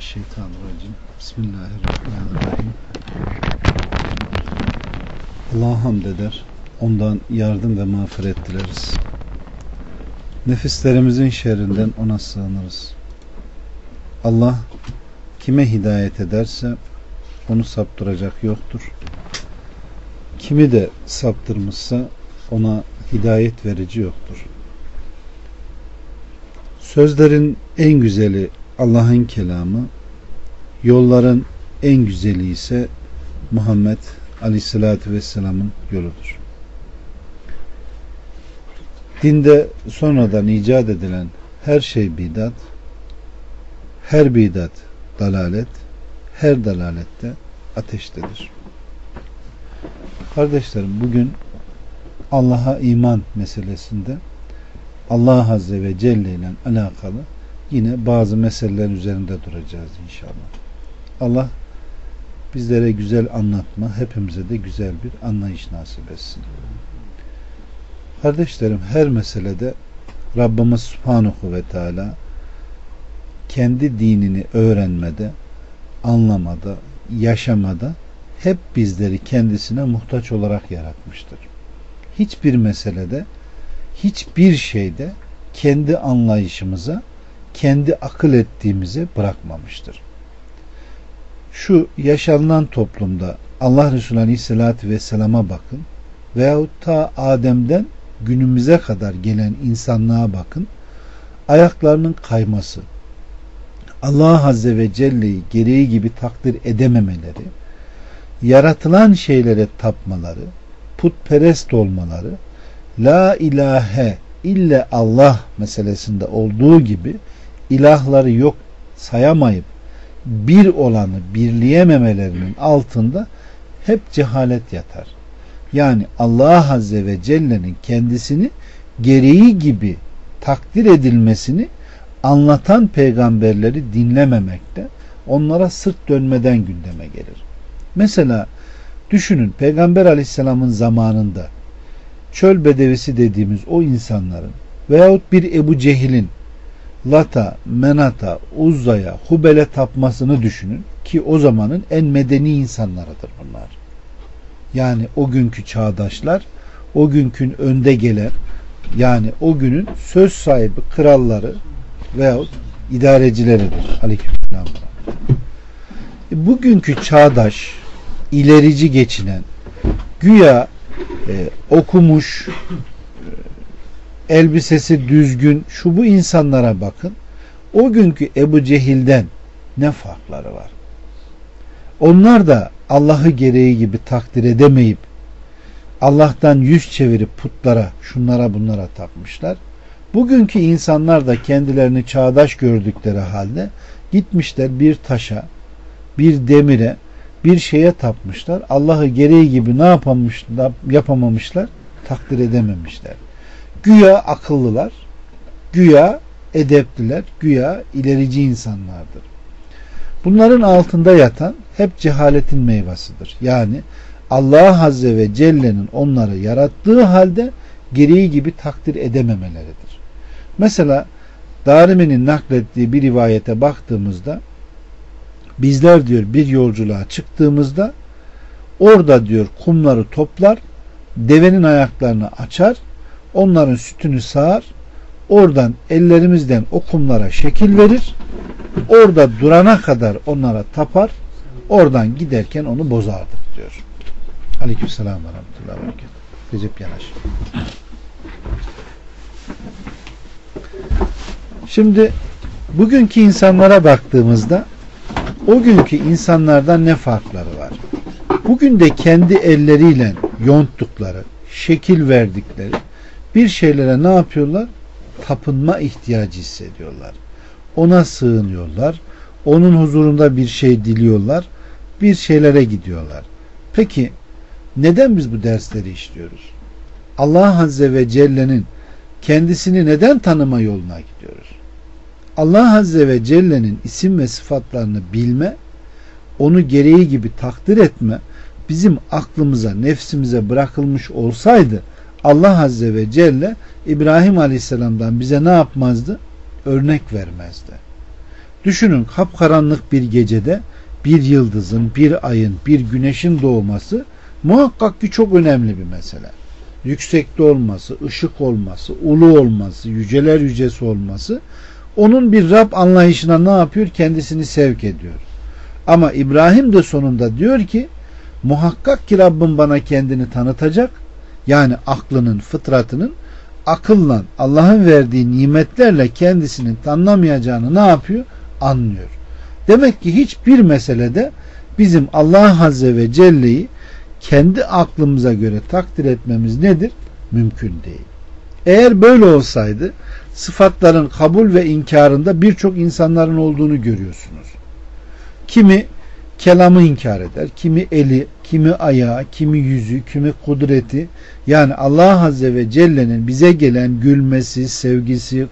Euzubillahimineşşeytanirracim. Bismillahirrahmanirrahim. Allah'a hamd eder. Ondan yardım ve mağfiret dileriz. Nefislerimizin şerrinden ona sığınırız. Allah kime hidayet ederse onu saptıracak yoktur. Kimi de saptırmışsa ona hidayet verici yoktur. Sözlerin en güzeli Allah'ın kelamı, yolların en güzeli ise Muhammed Aleyhisselatü Vesselam'ın yoludur. Dinde sonradan icat edilen her şey bidat, her bidat dalalet, her dalalette ateştedir. Kardeşlerim, bugün Allah'a iman meselesinde Allah Azze ve Celle ile alakalı yine bazı meseleler üzerinde duracağız inşallah. Allah bizlere güzel anlatma, hepimize de güzel bir anlayış nasip etsin. Kardeşlerim, her meselede Rabbimiz Subhanahu ve Teala kendi dinini öğrenmede, anlamada, yaşamada hep bizleri kendisine muhtaç olarak yaratmıştır. Hiçbir meselede, hiçbir şeyde kendi anlayışımıza, kendi akıl ettiğimize bırakmamıştır. Şu yaşanılan toplumda Allah Resulü Aleyhisselatü Vesselam'a bakın veyahut ta Adem'den günümüze kadar gelen insanlığa bakın. Ayaklarının kayması, Allah Azze ve Celle'yi gereği gibi takdir edememeleri, yaratılan şeylere tapmaları, putperest olmaları, la ilahe ille Allah meselesinde olduğu gibi ilahları yok sayamayıp bir olanı birleyememelerinin altında hep cehalet yatar. Yani Allah Azze ve Celle'nin kendisini gereği gibi takdir edilmesini anlatan peygamberleri dinlememekte, onlara sırt dönmeden gündeme gelir. Mesela düşünün, Peygamber Aleyhisselam'ın zamanında çöl bedevisi dediğimiz o insanların veyahut bir Ebu Cehil'in Lata, Menata, Uzza'ya, Hubel'e tapmasını düşünün ki o zamanın en medeni insanlarıdır bunlar. Yani o günkü çağdaşlar, o günkün önde gelen, yani o günün söz sahibi kralları veyahut idarecileridir. Aleykümselam. Bugünkü çağdaş, ilerici geçinen, güya okumuş, elbisesi düzgün şu bu insanlara bakın. O günkü Ebu Cehil'den ne farkları var? Onlar da Allah'ı gereği gibi takdir edemeyip Allah'tan yüz çevirip putlara, şunlara bunlara tapmışlar. Bugünkü insanlar da kendilerini çağdaş gördükleri halde gitmişler bir taşa, bir demire, bir şeye tapmışlar. Allah'ı gereği gibi ne yapamamışlar? Takdir edememişler. Güya akıllılar, güya edepliler, güya ilerici insanlardır. Bunların altında yatan hep cehaletin meyvasıdır. Yani Allah Azze ve Celle'nin onları yarattığı halde gereği gibi takdir edememeleridir. Mesela Darimi'nin naklettiği bir rivayete baktığımızda bizler diyor bir yolculuğa çıktığımızda orada diyor kumları toplar, devenin ayaklarını açar, onların sütünü sağar, oradan ellerimizden o kumlara şekil verir, orada durana kadar onlara tapar, oradan giderken onu bozardık diyor. Aleykümselam ve rahmetullahi ve berekatuhu. Recep Yanaş. Şimdi bugünkü insanlara baktığımızda o günkü insanlardan ne farkları var? Bugün de kendi elleriyle yonttukları, şekil verdikleri bir şeylere ne yapıyorlar? Tapınma ihtiyacı hissediyorlar. Ona sığınıyorlar. Onun huzurunda bir şey diliyorlar. Bir şeylere gidiyorlar. Peki neden biz bu dersleri işliyoruz? Allah Azze ve Celle'nin kendisini neden tanıma yoluna gidiyoruz? Allah Azze ve Celle'nin isim ve sıfatlarını bilme, onu gereği gibi takdir etme, bizim aklımıza, nefsimize bırakılmış olsaydı Allah Azze ve Celle İbrahim Aleyhisselam'dan bize ne yapmazdı? Örnek vermezdi. Düşünün, kapkaranlık bir gecede bir yıldızın, bir ayın, bir güneşin doğması muhakkak ki çok önemli bir mesele. Yüksekte olması, ışık olması, ulu olması, yüceler yücesi olması onun bir Rab anlayışına ne yapıyor? Kendisini sevk ediyor. Ama İbrahim de sonunda diyor ki muhakkak ki Rabbim bana kendini tanıtacak. Yani aklının, fıtratının akılla Allah'ın verdiği nimetlerle kendisini tanınamayacağını ne yapıyor? Anlıyor. Demek ki hiçbir meselede bizim Allah Azze ve Celle'yi kendi aklımıza göre takdir etmemiz nedir? Mümkün değil. Eğer böyle olsaydı sıfatların kabul ve inkarında birçok insanların olduğunu görüyorsunuz. Kimi kelamı inkar eder, kimi eli, kimi ayağı, kimi yüzü, kimi kudreti, yani Allah Azze ve Celle'nin bize gelen gülmesi, sevgisi,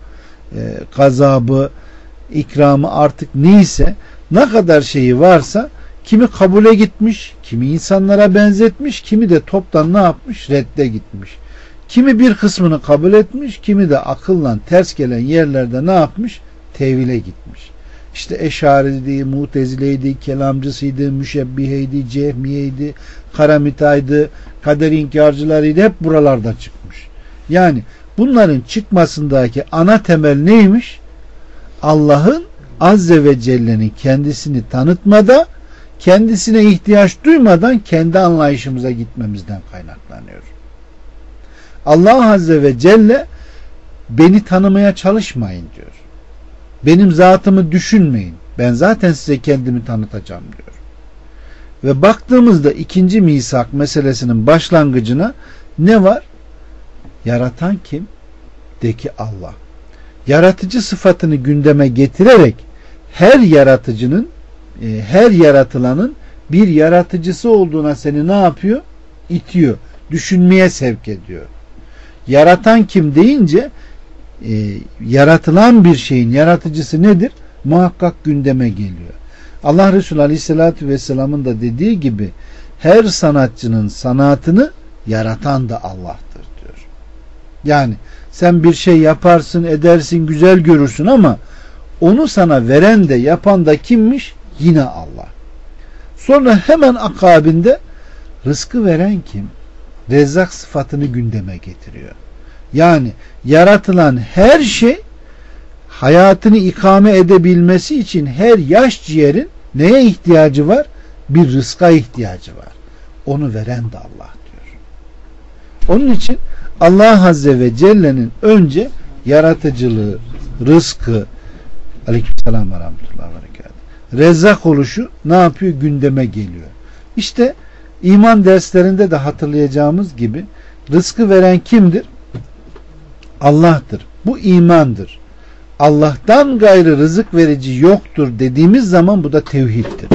gazabı, ikramı artık neyse, ne kadar şeyi varsa kimi kabule gitmiş, kimi insanlara benzetmiş, kimi de toptan ne yapmış? Redde gitmiş. Kimi bir kısmını kabul etmiş, kimi de akılla ters gelen yerlerde ne yapmış? Tevhile gitmiş. İşte Eşariydi, Mutezileydi, kelamcısıydı, müşebbiheydi, cehmiyeydi, karamitaydı, kader inkarcılarıydı, hep buralarda çıkmış. Yani bunların çıkmasındaki ana temel neymiş? Allah'ın Azze ve Celle'nin kendisini tanıtmada, kendisine ihtiyaç duymadan kendi anlayışımıza gitmemizden kaynaklanıyor. Allah Azze ve Celle beni tanımaya çalışmayın diyor. Benim zatımı düşünmeyin. Ben zaten size kendimi tanıtacağım diyor. Ve baktığımızda ikinci misak meselesinin başlangıcına ne var? Yaratan kim? De ki Allah. Yaratıcı sıfatını gündeme getirerek her yaratıcının, her yaratılanın bir yaratıcısı olduğuna seni ne yapıyor? İtiyor. Düşünmeye sevk ediyor. Yaratan kim deyince yaratılan bir şeyin yaratıcısı nedir? Muhakkak gündeme geliyor. Allah Resulü Aleyhisselatü Vesselam'ın da dediği gibi her sanatçının sanatını yaratan da Allah'tır diyor. Yani sen bir şey yaparsın, edersin, güzel görürsün ama onu sana veren de yapan da kimmiş? Yine Allah. Sonra hemen akabinde rızkı veren kim? Rezzak sıfatını gündeme getiriyor. Yani yaratılan her şey hayatını ikame edebilmesi için her yaş ciğerin neye ihtiyacı var? Bir rızka ihtiyacı var. Onu veren de Allah diyor. Onun için Allah Azze ve Celle'nin önce yaratıcılığı, rızkı, aleykümselam ve rahmetullahi ve berekatuhu, rezzak oluşu ne yapıyor? Gündeme geliyor. İşte iman derslerinde de hatırlayacağımız gibi rızkı veren kimdir? Allah'tır. Bu imandır. Allah'tan gayrı rızık verici yoktur dediğimiz zaman bu da tevhiddir.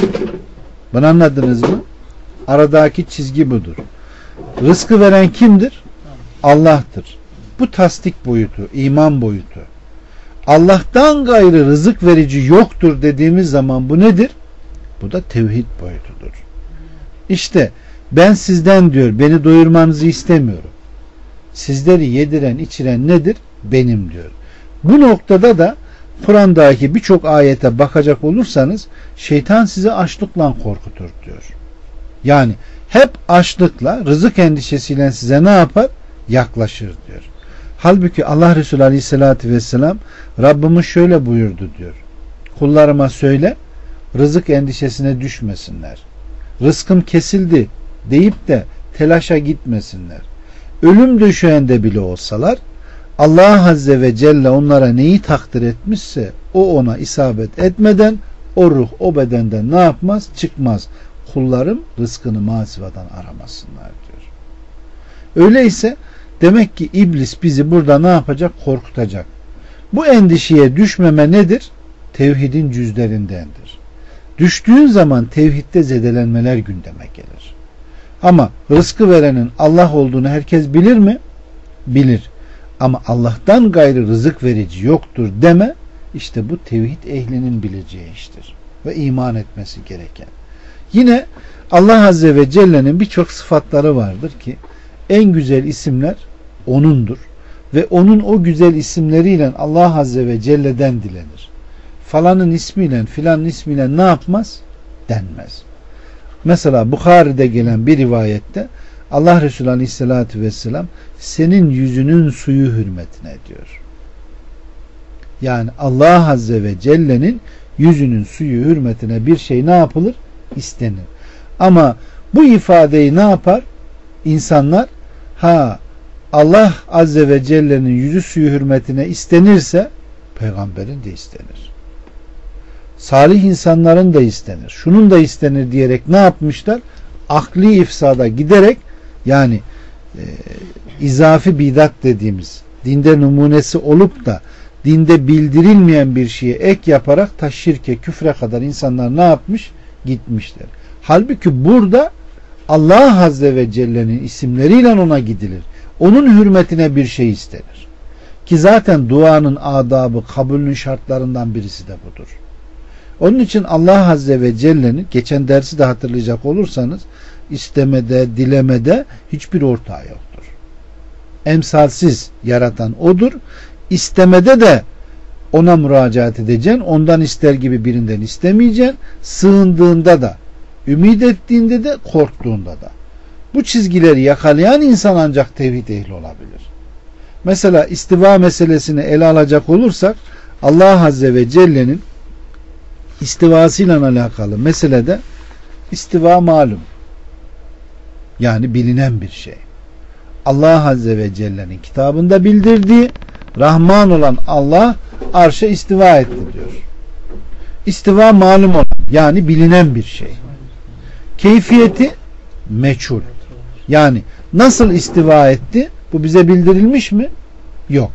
Bunu anladınız mı? Aradaki çizgi budur. Rızkı veren kimdir? Allah'tır. Bu tasdik boyutu, iman boyutu. Allah'tan gayrı rızık verici yoktur dediğimiz zaman bu nedir? Bu da tevhid boyutudur. İşte ben sizden diyor, beni doyurmanızı istemiyorum. Sizleri yediren, içiren nedir? Benim diyor. Bu noktada da Kur'an'daki birçok ayete bakacak olursanız şeytan sizi açlıkla korkutur diyor. Yani hep açlıkla, rızık endişesiyle size ne yapar? Yaklaşır diyor. Halbuki Allah Resulü Aleyhisselatü Vesselam Rabbimiz şöyle buyurdu diyor. Kullarıma söyle, rızık endişesine düşmesinler. Rızkım kesildi deyip de telaşa gitmesinler. Ölüm döşeğinde bile olsalar Allah Azze ve Celle onlara neyi takdir etmişse o ona isabet etmeden o ruh o bedenden ne yapmaz? Çıkmaz. Kullarım rızkını masivadan aramasınlar diyor. Öyleyse demek ki iblis bizi burada ne yapacak? Korkutacak. Bu endişeye düşmeme nedir? Tevhidin cüzlerindendir. Düştüğün zaman tevhidde zedelenmeler gündeme gelir. Ama rızkı verenin Allah olduğunu herkes bilir mi? Bilir. Ama Allah'tan gayrı rızık verici yoktur deme, işte bu tevhid ehlinin bileceği iştir. Ve iman etmesi gereken. Yine Allah Azze ve Celle'nin birçok sıfatları vardır ki en güzel isimler O'nundur. Ve O'nun o güzel isimleriyle Allah Azze ve Celle'den dilenir. falanın ismiyle filanın ismiyle ne yapmaz? Denmez. Mesela Bukhari'de gelen bir rivayette Allah Resulü Aleyhisselatü Vesselam senin yüzünün suyu hürmetine diyor. Yani Allah Azze ve Celle'nin yüzünün suyu hürmetine bir şey ne yapılır? İstenir. Ama bu ifadeyi ne yapar? İnsanlar Allah Azze ve Celle'nin yüzü suyu hürmetine istenirse peygamberin de istenir. Salih insanların da istenir. Şunun da istenir diyerek ne yapmışlar? Akli ifsada giderek yani izafi bidat dediğimiz dinde numunesi olup da dinde bildirilmeyen bir şeye ek yaparak ta şirke, küfre kadar insanlar ne yapmış? Gitmişler. Halbuki burada Allah Azze ve Celle'nin isimleriyle ona gidilir. Onun hürmetine bir şey istenir. Ki zaten duanın adabı, kabulünün şartlarından birisi de budur. Onun için Allah Azze ve Celle'nin geçen dersi de hatırlayacak olursanız istemede, dilemede hiçbir ortağı yoktur. Emsalsiz yaratan odur. İstemede de ona müracaat edeceksin. Ondan ister gibi birinden istemeyeceksin. Sığındığında da, ümit ettiğinde de, korktuğunda da. Bu çizgileri yakalayan insan ancak tevhid ehli olabilir. Mesela istiva meselesini ele alacak olursak Allah Azze ve Celle'nin istivasıyla alakalı meselede istiva malum. Yani bilinen bir şey. Allah Azze ve Celle'nin kitabında bildirdiği Rahman olan Allah arşa istiva etti diyor. İstiva malum olan yani bilinen bir şey. Keyfiyeti meçhul. Yani nasıl istiva etti? Bu bize bildirilmiş mi? Yok.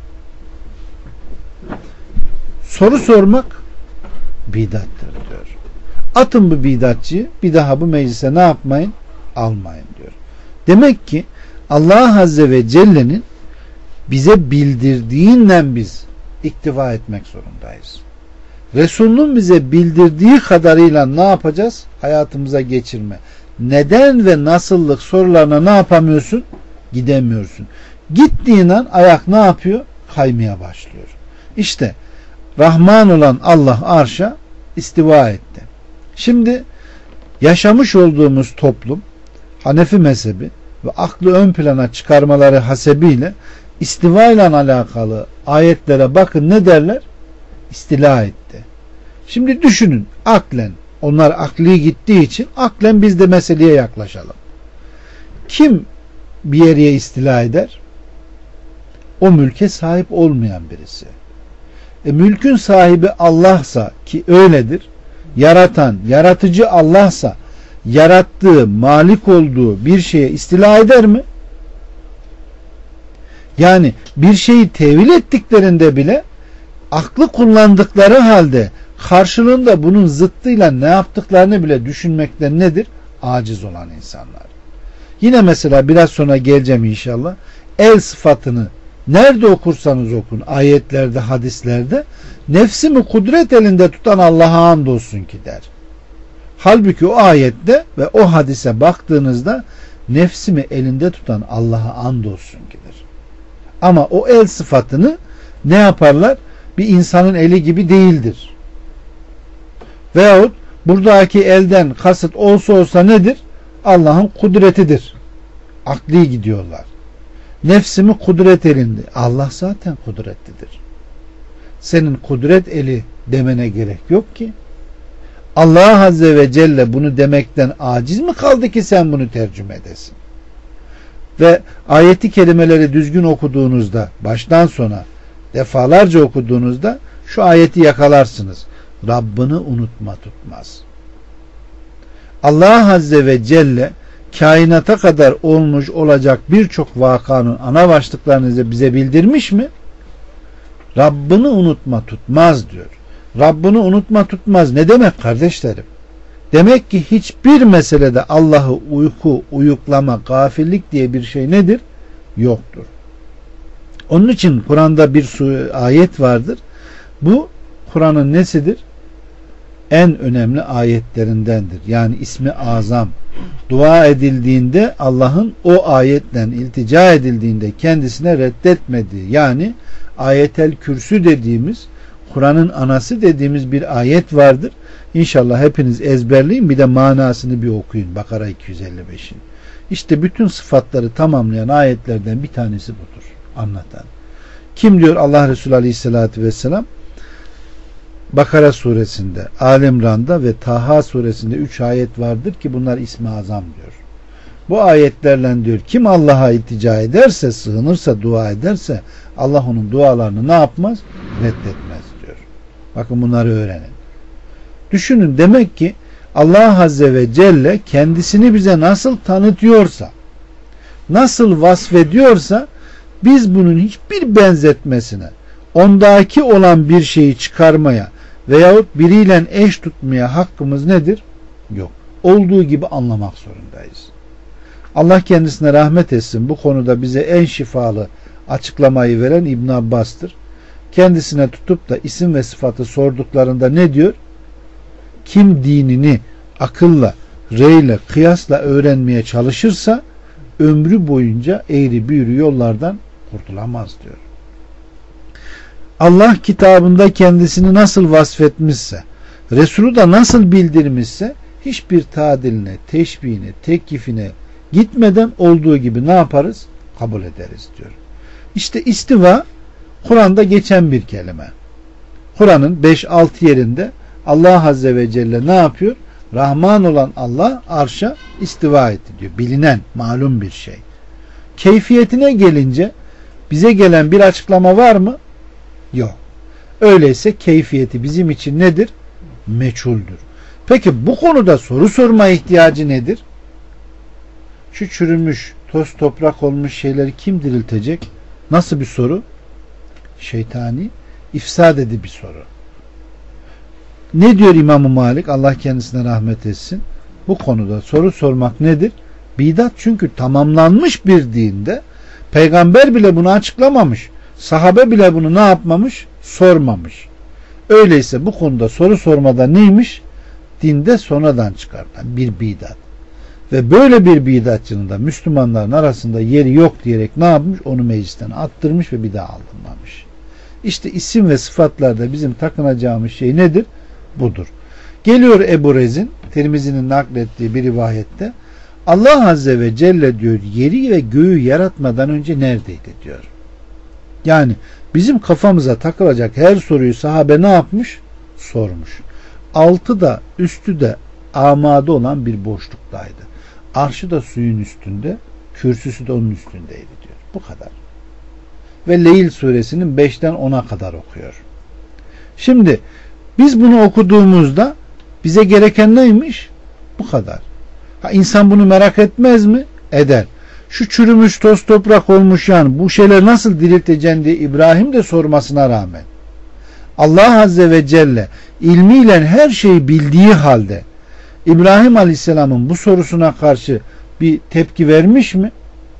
Soru sormak bidattır diyor. Atın bu bidatçıyı, bir daha bu meclise ne yapmayın? Almayın diyor. Demek ki Allah Azze ve Celle'nin bize bildirdiğinden biz iktifa etmek zorundayız. Resulünün bize bildirdiği kadarıyla ne yapacağız? Hayatımıza geçirme. Neden ve nasıllık sorularına ne yapamıyorsun? Gidemiyorsun. Gittiğin an ayak ne yapıyor? Kaymaya başlıyor. İşte Rahman olan Allah arşa istiva etti. Şimdi yaşamış olduğumuz toplum Hanefi mezhebi ve aklı ön plana çıkarmaları hasebiyle istiva ile alakalı ayetlere bakın ne derler? İstila etti. Şimdi düşünün aklen, onlar akli gittiği için aklen biz de meseleye yaklaşalım. Kim bir yere istila eder? O mülke sahip olmayan birisi. Mülkün sahibi Allah'sa ki öyledir, yaratan, yaratıcı Allah'sa yarattığı, malik olduğu bir şeye istila eder mi? Yani bir şeyi tevil ettiklerinde bile aklı kullandıkları halde karşılığında bunun zıttıyla ne yaptıklarını bile düşünmekten nedir? Aciz olan insanlar. Yine mesela biraz sonra geleceğim inşallah. El sıfatını nerede okursanız okun, ayetlerde, hadislerde, nefsimi kudret elinde tutan Allah'a andolsun ki der. Halbuki o ayette ve o hadise baktığınızda nefsimi elinde tutan Allah'a andolsun kidir. Ama o el sıfatını ne yaparlar? Bir insanın eli gibi değildir. Veyahut buradaki elden kasıt olsa nedir? Allah'ın kudretidir. Akli gidiyorlar. Nefsimi kudret elinde. Allah zaten kudretlidir. Senin kudret eli demene gerek yok ki. Allah Azze ve Celle bunu demekten aciz mi kaldı ki sen bunu tercüme edesin? Ve ayeti kelimeleri düzgün okuduğunuzda, baştan sona defalarca okuduğunuzda şu ayeti yakalarsınız. Rabbini unutma tutmaz. Allah Azze ve Celle kainata kadar olmuş olacak birçok vakanın ana başlıklarını bize bildirmiş mi? Rabbini unutma tutmaz diyor. Rabbini unutma tutmaz ne demek kardeşlerim? Demek ki hiçbir meselede Allah'ı uyuklama, gafillik diye bir şey nedir? Yoktur. Onun için Kur'an'da bir ayet vardır. Bu Kur'an'ın nesidir? En önemli ayetlerindendir. Yani ismi azam. Dua edildiğinde Allah'ın o ayetten iltica edildiğinde kendisine reddetmediği, yani ayetel kürsü dediğimiz Kur'an'ın anası dediğimiz bir ayet vardır. İnşallah hepiniz ezberleyin, bir de manasını bir okuyun. Bakara 255'in. İşte bütün sıfatları tamamlayan ayetlerden bir tanesi budur. Anlatan. Kim diyor Allah Resulü Aleyhisselatü Vesselam? Bakara suresinde, Ali İmran'da ve Taha suresinde 3 ayet vardır ki bunlar ismi azam diyor. Bu ayetlerle diyor kim Allah'a iltica ederse, sığınırsa, dua ederse Allah onun dualarını ne yapmaz? Reddetmez diyor. Bakın bunları öğrenin. Düşünün, demek ki Allah Azze ve Celle kendisini bize nasıl tanıtıyorsa, nasıl vasfediyorsa biz bunun hiçbir benzetmesine, ondaki olan bir şeyi çıkarmaya veyahut biriyle eş tutmaya hakkımız nedir? Yok. Olduğu gibi anlamak zorundayız. Allah kendisine rahmet etsin. Bu konuda bize en şifalı açıklamayı veren İbn Abbas'tır. Kendisine tutup da isim ve sıfatı sorduklarında ne diyor? Kim dinini akılla, reyle, kıyasla öğrenmeye çalışırsa ömrü boyunca eğri büğrü yollardan kurtulamaz diyor. Allah kitabında kendisini nasıl vasfetmişse, Resulü da nasıl bildirmişse hiçbir tadiline, teşbihine, tekyifine gitmeden olduğu gibi ne yaparız? Kabul ederiz diyor. İşte istiva Kur'an'da geçen bir kelime. Kur'an'ın 5-6 yerinde Allah Azze ve Celle ne yapıyor? Rahman olan Allah arşa istiva etti diyor. Bilinen, malum bir şey. Keyfiyetine gelince bize gelen bir açıklama var mı? Yok. Öyleyse keyfiyeti bizim için nedir? Meçhuldür. Peki bu konuda soru sorma ihtiyacı nedir? Şu çürümüş, toz toprak olmuş şeyleri kim diriltecek? Nasıl bir soru? Şeytani, ifsad edici bir soru. Ne diyor İmam-ı Malik? Allah kendisine rahmet etsin. Bu konuda soru sormak nedir? Bidat, çünkü tamamlanmış bir dinde peygamber bile bunu açıklamamış. Sahabe bile bunu ne yapmamış? Sormamış. Öyleyse bu konuda soru sormada neymiş? Dinde sonradan çıkartan bir bidat. Ve böyle bir bidatçının da Müslümanların arasında yeri yok diyerek ne yapmış? Onu meclisten attırmış ve bir daha aldırmamış. İşte isim ve sıfatlarda bizim takınacağımız şey nedir? Budur. Geliyor Ebu Rezin, Tirmizi'nin naklettiği bir rivayette, Allah Azze ve Celle diyor yeri ve göğü yaratmadan önce neredeydi diyor. Yani bizim kafamıza takılacak her soruyu sahabe ne yapmış? Sormuş. Altı da üstü de amade olan bir boşluktaydı. Arşı da suyun üstünde, kürsüsü de onun üstündeydi diyor. Bu kadar. Ve Leyl suresinin 5'ten 10'a kadar okuyor. Şimdi biz bunu okuduğumuzda bize gereken neymiş? Bu kadar. Ha, insan bunu merak etmez mi? Eder. Şu çürümüş toz toprak olmuş yani bu şeyler nasıl dirilteceksin diye İbrahim de sormasına rağmen Allah Azze ve Celle ilmiyle her şeyi bildiği halde İbrahim Aleyhisselam'ın bu sorusuna karşı bir tepki vermiş mi?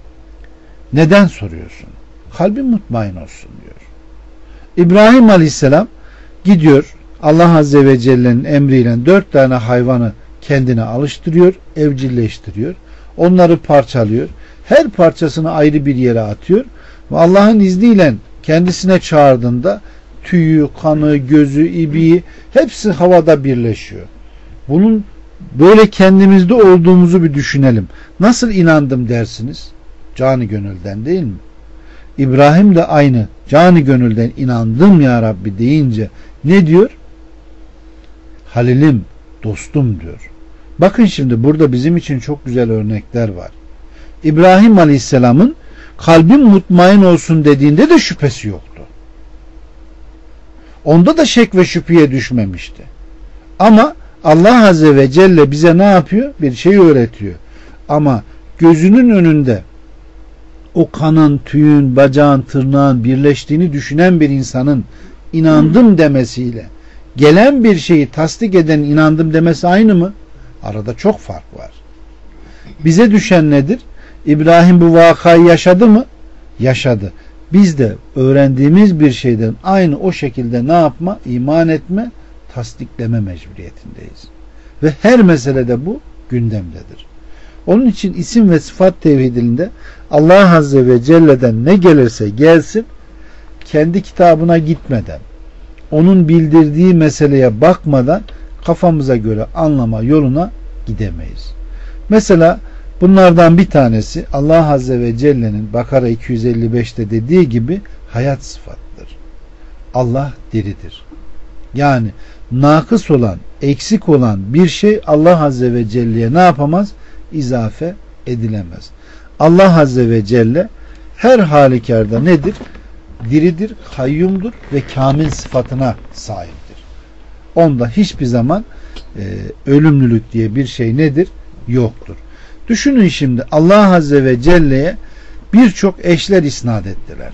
Neden soruyorsun? Kalbin mutmain olsun diyor. İbrahim Aleyhisselam gidiyor Allah Azze ve Celle'nin emriyle 4 tane hayvanı kendine alıştırıyor, evcilleştiriyor. Onları parçalıyor. Her parçasını ayrı bir yere atıyor. Ve Allah'ın izniyle kendisine çağırdığında tüyü, kanı, gözü, ibiği hepsi havada birleşiyor. Bunun böyle kendimizde olduğumuzu bir düşünelim. Nasıl inandım dersiniz? Canı gönülden değil mi? İbrahim de aynı canı gönülden inandım ya Rabbi deyince ne diyor? Halilim, dostum diyor. Bakın şimdi burada bizim için çok güzel örnekler var. İbrahim Aleyhisselam'ın kalbim mutmain olsun dediğinde de şüphesi yoktu. Onda da şek ve şüpheye düşmemişti. Ama Allah Azze ve Celle bize ne yapıyor? Bir şey öğretiyor. Ama gözünün önünde o kanın, tüyün, bacağın, tırnağın birleştiğini düşünen bir insanın inandım demesiyle gelen bir şeyi tasdik eden inandım demesi aynı mı? Arada çok fark var. Bize düşen nedir? İbrahim bu vakayı yaşadı mı? Yaşadı. Biz de öğrendiğimiz bir şeyden aynı o şekilde ne yapma? İman etme, tasdikleme mecburiyetindeyiz. Ve her meselede bu gündemdedir. Onun için isim ve sıfat tevhidinde Allah Azze ve Celle'den ne gelirse gelsin kendi kitabına gitmeden, onun bildirdiği meseleye bakmadan kafamıza göre anlama yoluna gidemeyiz. Mesela bunlardan bir tanesi Allah Azze ve Celle'nin Bakara 255'te dediği gibi hayat sıfatıdır. Allah diridir. Yani nakıs olan, eksik olan bir şey Allah Azze ve Celle'ye ne yapamaz? İzafe edilemez. Allah Azze ve Celle her halükarda nedir? Diridir, kayyumdur ve kamil sıfatına sahiptir. Onda hiçbir zaman ölümlülük diye bir şey nedir? Yoktur. Düşünün şimdi Allah Azze ve Celle'ye birçok eşler isnat ettiler.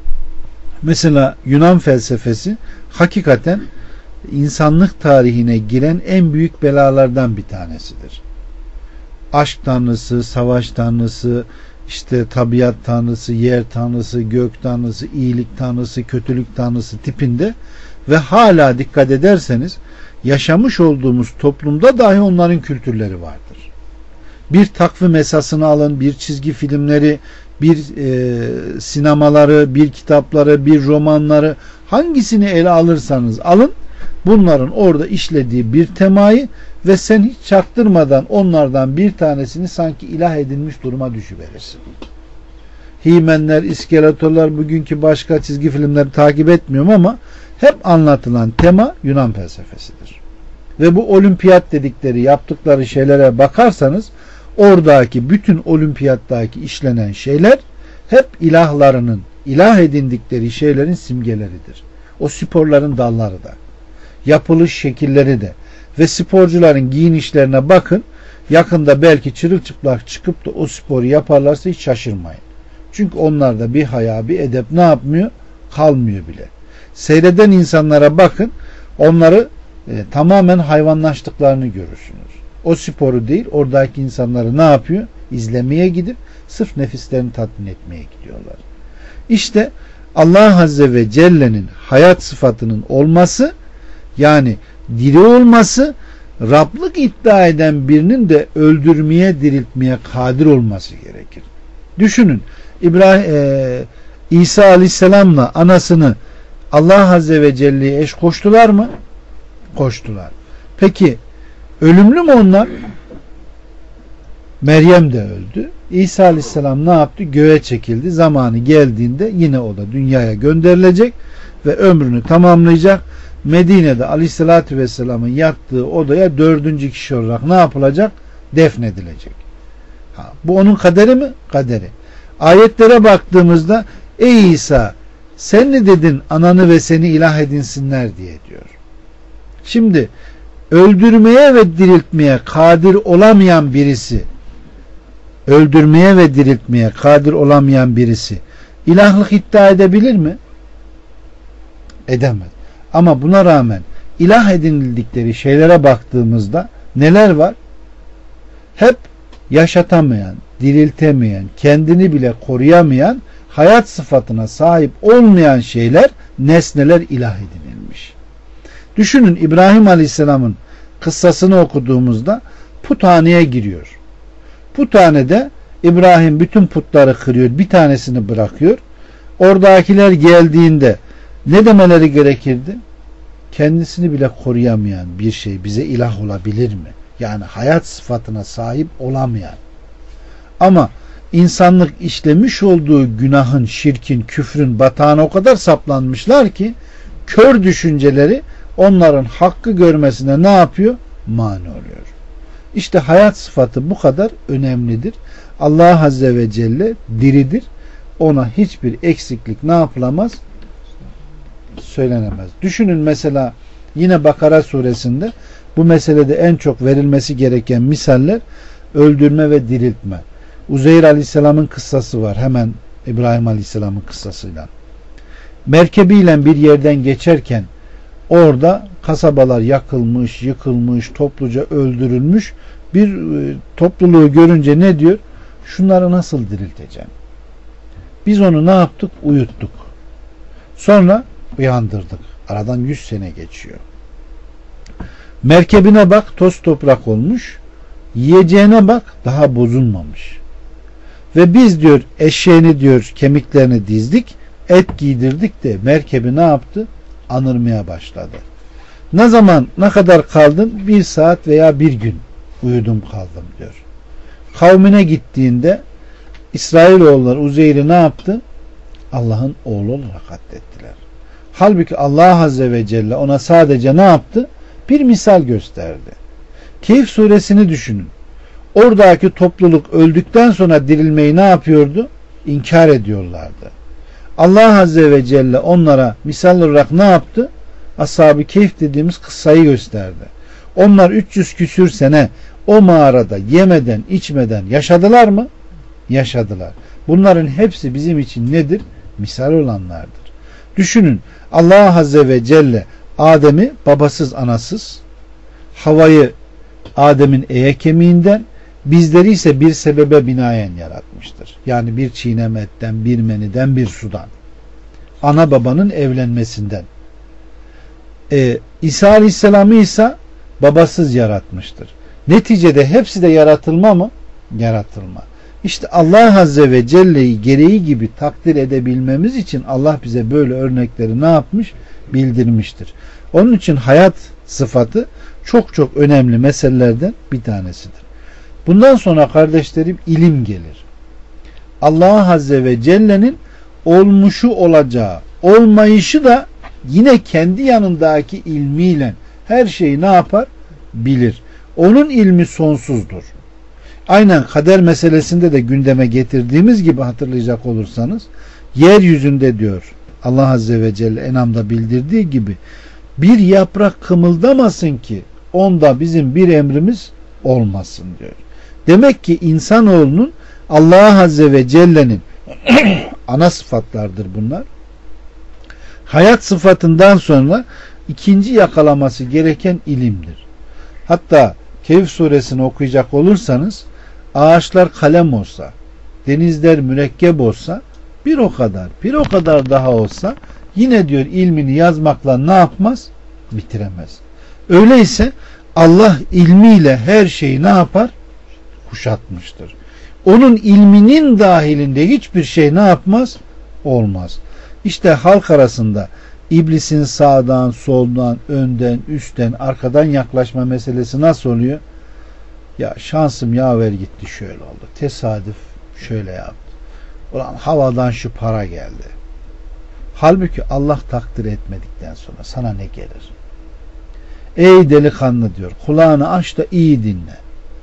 Mesela Yunan felsefesi hakikaten insanlık tarihine giren en büyük belalardan bir tanesidir. Aşk tanrısı, savaş tanrısı, işte tabiat tanrısı, yer tanrısı, gök tanrısı, iyilik tanrısı, kötülük tanrısı tipinde ve hala dikkat ederseniz yaşamış olduğumuz toplumda dahi onların kültürleri vardır. Bir takvim esasını alın, bir çizgi filmleri, bir sinemaları, bir kitapları, bir romanları, hangisini ele alırsanız alın, bunların orada işlediği bir temayı ve sen hiç çaktırmadan onlardan bir tanesini sanki ilah edilmiş duruma düşüverirsin. Himenler, İskeletorlar, bugünkü başka çizgi filmleri takip etmiyorum ama hep anlatılan tema Yunan felsefesidir. Ve bu olimpiyat dedikleri yaptıkları şeylere bakarsanız oradaki bütün olimpiyattaki işlenen şeyler hep ilahlarının, ilah edindikleri şeylerin simgeleridir. O sporların dalları da, yapılış şekilleri de ve sporcuların giyinişlerine bakın. Yakında belki çırılçıplak çıkıp da o sporu yaparlarsa hiç şaşırmayın. Çünkü onlarda bir haya, bir edep ne yapmıyor? Kalmıyor bile. Seyreden insanlara bakın. Onları tamamen hayvanlaştıklarını görürsünüz. O sporu değil, oradaki insanları ne yapıyor? İzlemeye gidip sırf nefislerini tatmin etmeye gidiyorlar. İşte Allah Azze ve Celle'nin hayat sıfatının olması, yani diri olması, Rablık iddia eden birinin de öldürmeye, diriltmeye kadir olması gerekir. Düşünün, İsa Aleyhisselam'la anasını Allah Azze ve Celle'ye eş koştular mı? Koştular. Peki ölümlü mü onlar? Meryem de öldü. İsa Aleyhisselam ne yaptı? Göğe çekildi. Zamanı geldiğinde yine o da dünyaya gönderilecek ve ömrünü tamamlayacak. Medine'de Aleyhisselatü Vesselam'ın yattığı odaya 4. kişi olarak ne yapılacak? Defnedilecek. Bu onun kaderi mi? Kaderi. Ayetlere baktığımızda ey İsa, sen ne dedin ananı ve seni ilah edinsinler diye diyor. Şimdi öldürmeye ve diriltmeye kadir olamayan birisi, öldürmeye ve diriltmeye kadir olamayan birisi ilahlık iddia edebilir mi? Edemez. Ama buna rağmen ilah edinildikleri şeylere baktığımızda neler var? Hep yaşatamayan, diriltemeyen, kendini bile koruyamayan, hayat sıfatına sahip olmayan şeyler, nesneler ilah edinilmiş. Düşünün, İbrahim Aleyhisselam'ın kıssasını okuduğumuzda puthaneye giriyor. Puthanede İbrahim bütün putları kırıyor, bir tanesini bırakıyor. Oradakiler geldiğinde ne demeleri gerekirdi? Kendisini bile koruyamayan bir şey bize ilah olabilir mi? Yani hayat sıfatına sahip olamayan. Ama insanlık işlemiş olduğu günahın, şirkin, küfrün batağına o kadar saplanmışlar ki kör düşünceleri onların hakkı görmesine ne yapıyor? Mani oluyor. İşte hayat sıfatı bu kadar önemlidir. Allah Azze ve Celle diridir. Ona hiçbir eksiklik ne yapılamaz? Söylenemez. Düşünün mesela yine Bakara suresinde bu meselede en çok verilmesi gereken misaller öldürme ve diriltme. Uzeyr Aleyhisselam'ın kıssası var. Hemen İbrahim Aleyhisselam'ın kıssasıyla. Merkebiyle bir yerden geçerken orada kasabalar yakılmış, yıkılmış, topluca öldürülmüş bir topluluğu görünce ne diyor? Şunları nasıl dirilteceğim? Biz onu ne yaptık? Uyuttuk. Sonra uyandırdık. Aradan 100 sene geçiyor. Merkebine bak, toz toprak olmuş. Yiyeceğine bak, daha bozulmamış. Ve biz diyor eşeğini diyor kemiklerini dizdik, et giydirdik de merkebi ne yaptı? anırmaya başladı. Ne zaman, ne kadar kaldın? 1 saat veya 1 gün uyudum kaldım diyor. Kavmine gittiğinde İsrailoğulları Uzeyr'i ne yaptı? Allah'ın oğlu olarak addettiler. Halbuki Allah Azze ve Celle ona sadece ne yaptı? Bir misal gösterdi. Kehf suresini düşünün. Oradaki topluluk öldükten sonra dirilmeyi ne yapıyordu? İnkar ediyorlardı. Allah Azze ve Celle onlara misal olarak ne yaptı? Ashab-ı Kehf dediğimiz kıssayı gösterdi. Onlar 300 küsür sene o mağarada yemeden içmeden yaşadılar mı? Yaşadılar. Bunların hepsi bizim için nedir? Misal olanlardır. Düşünün, Allah Azze ve Celle Adem'i babasız anasız, Havva'yı Adem'in eye kemiğinden, bizleri ise bir sebebe binaen yaratmıştır. Yani bir çiğneme etten, bir meniden, bir sudan. Ana babanın evlenmesinden. İsa Aleyhisselam'ı ise babasız yaratmıştır. Neticede hepsi de yaratılma mı? Yaratılma. İşte Allah Azze ve Celle'yi gereği gibi takdir edebilmemiz için Allah bize böyle örnekleri ne yapmış? Bildirmiştir. Onun için hayat sıfatı çok çok önemli meselelerden bir tanesidir. Bundan sonra kardeşlerim ilim gelir. Allah Azze ve Celle'nin olmuşu olacağı, olmayışı da yine kendi yanındaki ilmiyle her şeyi ne yapar? Bilir. Onun ilmi sonsuzdur. Aynen kader meselesinde de gündeme getirdiğimiz gibi hatırlayacak olursanız, yeryüzünde diyor Allah Azze ve Celle En'am'da bildirdiği gibi bir yaprak kımıldamasın ki onda bizim bir emrimiz olmasın diyor. Demek ki insanoğlunun Allah Azze ve Celle'nin ana sıfatlardır bunlar. Hayat sıfatından sonra ikinci yakalaması gereken ilimdir. Hatta Kehf suresini okuyacak olursanız ağaçlar kalem olsa, denizler mürekkep olsa, bir o kadar daha olsa yine diyor ilmini yazmakla ne yapmaz? Bitiremez. Öyleyse Allah ilmiyle her şeyi ne yapar? Kuşatmıştır. Onun ilminin dahilinde hiçbir şey ne yapmaz? Olmaz. İşte halk arasında iblisin sağdan, soldan, önden, üstten, arkadan yaklaşma meselesi nasıl oluyor? Ya şansım yaver gitti şöyle oldu. Tesadüf şöyle yaptı. Ulan havadan şu para geldi. Halbuki Allah takdir etmedikten sonra sana ne gelir? Ey delikanlı diyor, kulağını aç da iyi dinle.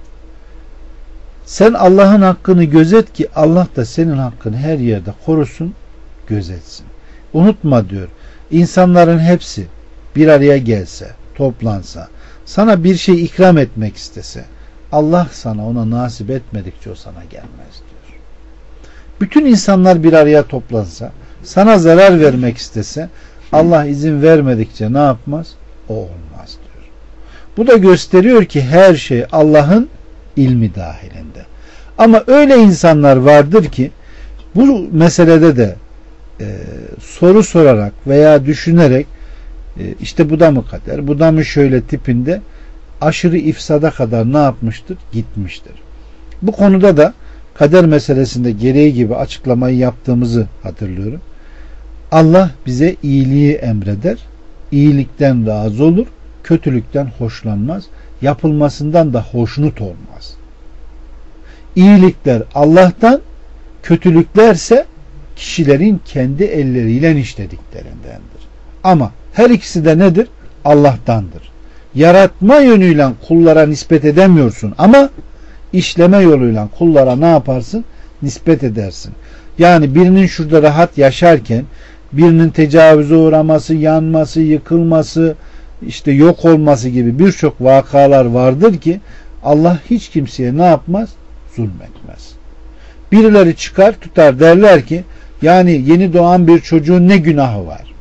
Sen Allah'ın hakkını gözet ki Allah da senin hakkını her yerde korusun, gözetsin. Unutma diyor, insanların hepsi bir araya gelse, toplansa, sana bir şey ikram etmek istese, Allah sana ona nasip etmedikçe o sana gelmez diyor. Bütün insanlar bir araya toplansa, sana zarar vermek istese, Allah izin vermedikçe ne yapmaz? O olmaz diyor. Bu da gösteriyor ki her şey Allah'ın ilmi dahilinde. Ama öyle insanlar vardır ki bu meselede de soru sorarak veya düşünerek işte bu da mı kader, bu da mı şöyle tipinde aşırı ifsada kadar ne yapmıştır? Gitmiştir. Bu konuda da kader meselesinde gereği gibi açıklamayı yaptığımızı hatırlıyorum. Allah bize iyiliği emreder, iyilikten razı olur, kötülükten hoşlanmaz, yapılmasından da hoşnut olmaz. İyilikler Allah'tan, kötülüklerse kişilerin kendi elleriyle işlediklerindendir. Ama her ikisi de nedir? Allah'tandır. Yaratma yönüyle kullara nispet edemiyorsun ama işleme yoluyla kullara ne yaparsın? Nispet edersin. Yani birinin şurada rahat yaşarken birinin tecavüze uğraması, yanması, yıkılması, işte yok olması gibi birçok vakalar vardır ki Allah hiç kimseye ne yapmaz? Zulmetmez. Birileri çıkar tutar derler ki yani yeni doğan bir çocuğun ne günahı var?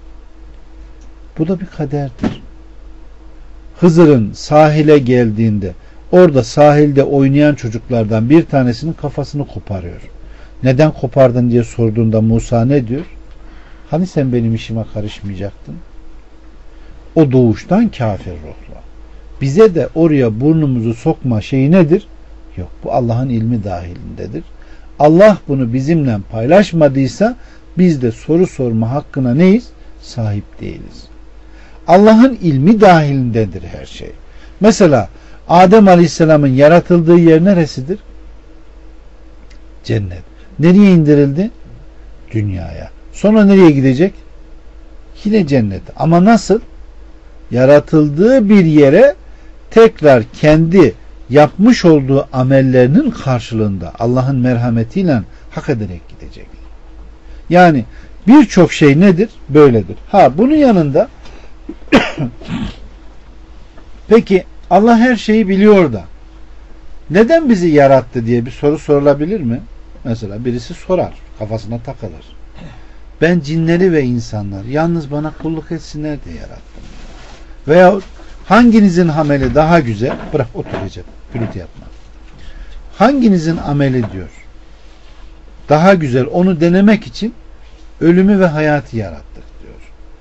Bu da bir kaderdir. Hızır'ın sahile geldiğinde orada sahilde oynayan çocuklardan bir tanesinin kafasını koparıyor. Neden kopardın diye sorduğunda Musa ne diyor? Hani sen benim işime karışmayacaktın? O doğuştan kafir ruhlu. Bize de oraya burnumuzu sokma şeyi nedir? Yok, bu Allah'ın ilmi dahilindedir. Allah bunu bizimle paylaşmadıysa biz de soru sorma hakkına neyiz? sahip değiliz. Allah'ın ilmi dahilindedir her şey. Mesela Adem Aleyhisselam'ın yaratıldığı yer neresidir? Cennet. Nereye indirildi? Dünyaya. Sonra nereye gidecek? Yine cennete. Ama nasıl? Yaratıldığı bir yere tekrar kendi yapmış olduğu amellerinin karşılığında Allah'ın merhametiyle hak ederek gidecek. Yani birçok şey nedir? Böyledir. Bunun yanında peki Allah her şeyi biliyor da neden bizi yarattı diye bir soru sorulabilir mi? Mesela birisi sorar, kafasına takılır. Ben cinleri ve insanları yalnız bana kulluk etsinler diye yarattım. Veya hanginizin ameli daha güzel? Bırak oturacağım. Gürültü yapma. Hanginizin ameli diyor daha güzel, onu denemek için ölümü ve hayatı yarattık diyor.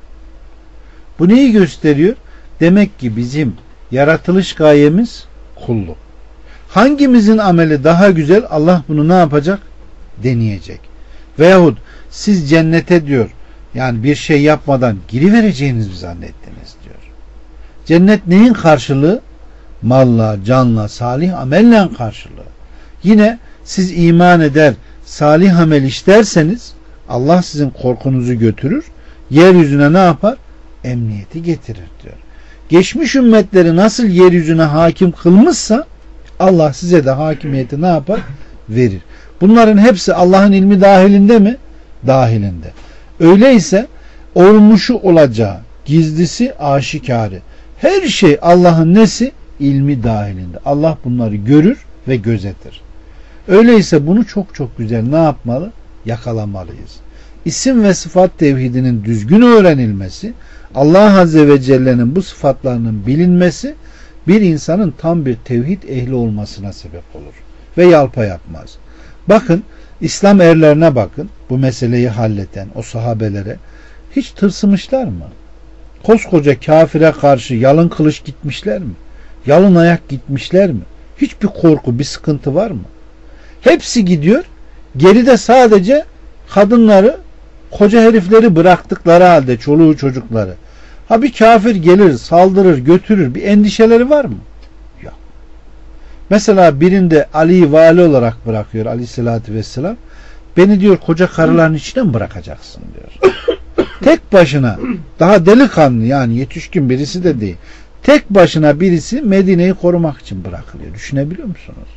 Bu neyi gösteriyor? Demek ki bizim yaratılış gayemiz kulluk. Hangimizin ameli daha güzel, Allah bunu ne yapacak? Deneyecek. Veyahut siz cennete diyor, yani bir şey yapmadan girivereceğinizi zannettiniz diyor. Cennet neyin karşılığı? Malla, canla, salih amelle karşılığı. Yine siz iman eder, salih amel işlerseniz Allah sizin korkunuzu götürür, yeryüzüne ne yapar? Emniyeti getirir diyor. Geçmiş ümmetleri nasıl yeryüzüne hakim kılmışsa Allah size de hakimiyeti ne yapar? Verir. Bunların hepsi Allah'ın ilmi dahilinde mi? Dahilinde. Öyleyse olmuşu olacağı, gizlisi aşikarı. Her şey Allah'ın nesi? İlmi dahilinde. Allah bunları görür ve gözetir. Öyleyse bunu çok çok güzel ne yapmalı? Yakalamalıyız. İsim ve sıfat tevhidinin düzgün öğrenilmesi, Allah Azze ve Celle'nin bu sıfatlarının bilinmesi bir insanın tam bir tevhid ehli olmasına sebep olur. Ve yalpa yapmaz. Bakın İslam erlerine bakın, bu meseleyi halleten o sahabelere hiç tırsımışlar mı? Koskoca kafire karşı yalın kılıç gitmişler mi? Yalın ayak gitmişler mi? Hiçbir korku, bir sıkıntı var mı? Hepsi gidiyor. Geride sadece kadınları, koca herifleri bıraktıkları halde çoluğu çocukları. Bir kafir gelir, saldırır, götürür. Bir endişeleri var mı? Yok. Mesela birinde Ali'yi vali olarak bırakıyor Aleyhisselatü Vesselam. Beni diyor koca karıların içine mi bırakacaksın diyor. Tek başına, daha delikanlı, yani yetişkin birisi de değil. Tek başına birisi Medine'yi korumak için bırakılıyor. Düşünebiliyor musunuz?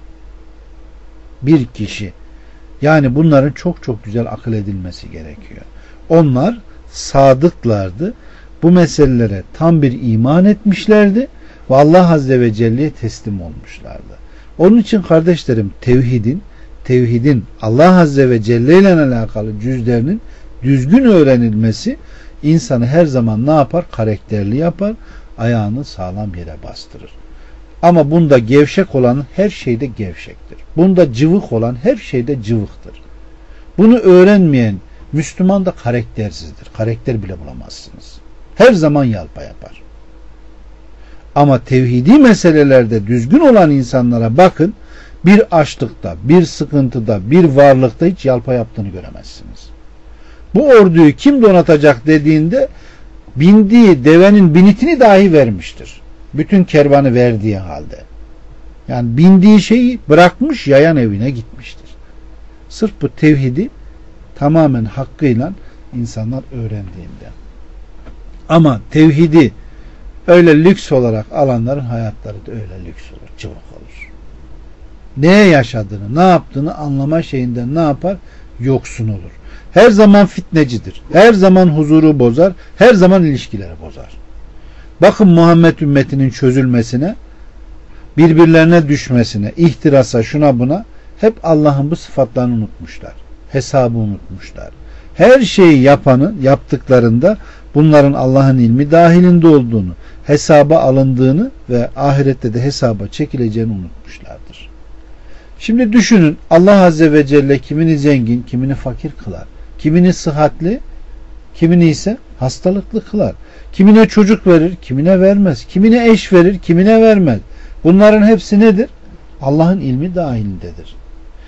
Bir kişi. Yani bunların çok çok güzel akıl edilmesi gerekiyor. Onlar sadıklardı. Bu meselelere tam bir iman etmişlerdi ve Allah Azze ve Celle'ye teslim olmuşlardı. Onun için kardeşlerim tevhidin Allah Azze ve Celle ile alakalı cüzlerinin düzgün öğrenilmesi insanı her zaman ne yapar? Karakterli yapar, ayağını sağlam yere bastırır. Ama bunda gevşek olan her şeyde gevşektir. Bunda cıvık olan her şeyde cıvıktır. Bunu öğrenmeyen Müslüman da karaktersizdir. Karakter bile bulamazsınız. Her zaman yalpa yapar. Ama tevhidi meselelerde düzgün olan insanlara bakın, bir açlıkta, bir sıkıntıda, bir varlıkta hiç yalpa yaptığını göremezsiniz. Bu orduyu kim donatacak dediğinde bindiği devenin binitini dahi vermiştir. Bütün kervanı verdiği halde. Yani bindiği şeyi bırakmış, yayan evine gitmiştir. Sırf bu tevhidi tamamen hakkıyla insanlar öğrendiğinde. Ama tevhidi öyle lüks olarak alanların hayatları da öyle lüks olur, cıvık olur. Neye yaşadığını, ne yaptığını anlama şeyinden ne yapar? Yoksun olur. Her zaman fitnecidir. Her zaman huzuru bozar. Her zaman ilişkileri bozar. Bakın Muhammed ümmetinin çözülmesine, birbirlerine düşmesine, ihtirasa, şuna buna hep Allah'ın bu sıfatlarını unutmuşlar. Hesabı unutmuşlar. Her şeyi yaptıklarında bunların Allah'ın ilmi dahilinde olduğunu, hesaba alındığını ve ahirette de hesaba çekileceğini unutmuşlardır. Şimdi düşünün, Allah Azze ve Celle kimini zengin, kimini fakir kılar. Kimini sıhhatli, kimini ise hastalıklı kılar. Kimine çocuk verir, kimine vermez. Kimine eş verir, kimine vermez. Bunların hepsi nedir? Allah'ın ilmi dahilindedir.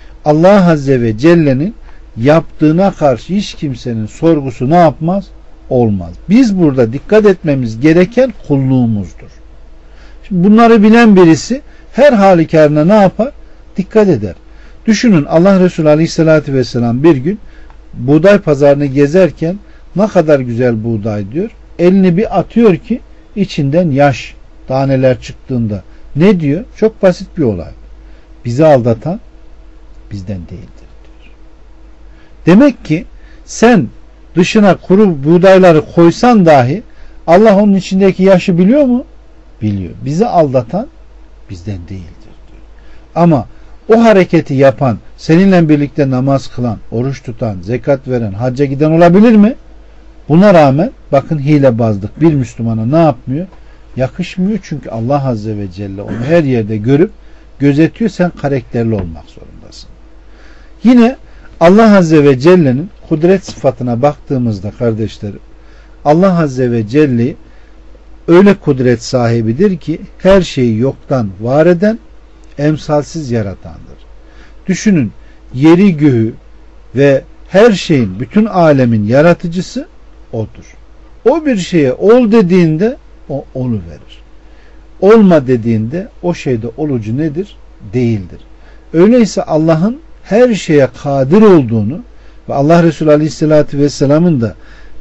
Allah Azze ve Celle'nin yaptığına karşı hiç kimsenin sorgusu ne yapmaz? olmaz. Biz burada dikkat etmemiz gereken kulluğumuzdur. Şimdi bunları bilen birisi her halükarına ne yapar? Dikkat eder. Düşünün, Allah Resulü Aleyhisselatü Vesselam bir gün buğday pazarını gezerken ne kadar güzel buğday diyor. Elini bir atıyor ki içinden yaş taneler çıktığında ne diyor? Çok basit bir olay. Bizi aldatan bizden değildir diyor. Demek ki sen dışına kuru buğdayları koysan dahi Allah onun içindeki yaşı biliyor mu? Biliyor. Bizi aldatan bizden değildir diyor. Ama o hareketi yapan, seninle birlikte namaz kılan, oruç tutan, zekat veren, hacca giden olabilir mi? Buna rağmen bakın hilebazlık bir Müslümana ne yapmıyor? Yakışmıyor, çünkü Allah Azze ve Celle onu her yerde görüp gözetiyor. Sen karakterli olmak zorundasın. Yine Allah Azze ve Celle'nin kudret sıfatına baktığımızda kardeşlerim, Allah Azze ve Celle öyle kudret sahibidir ki her şeyi yoktan var eden, emsalsiz yaratandır. Düşünün, yeri göğü ve her şeyin, bütün alemin yaratıcısı odur. O bir şeye ol dediğinde o oluverir. Olma dediğinde o şeyde olucu nedir? Değildir. Öyleyse Allah'ın her şeye kadir olduğunu ve Allah Resulü Aleyhisselatü Vesselam'ın da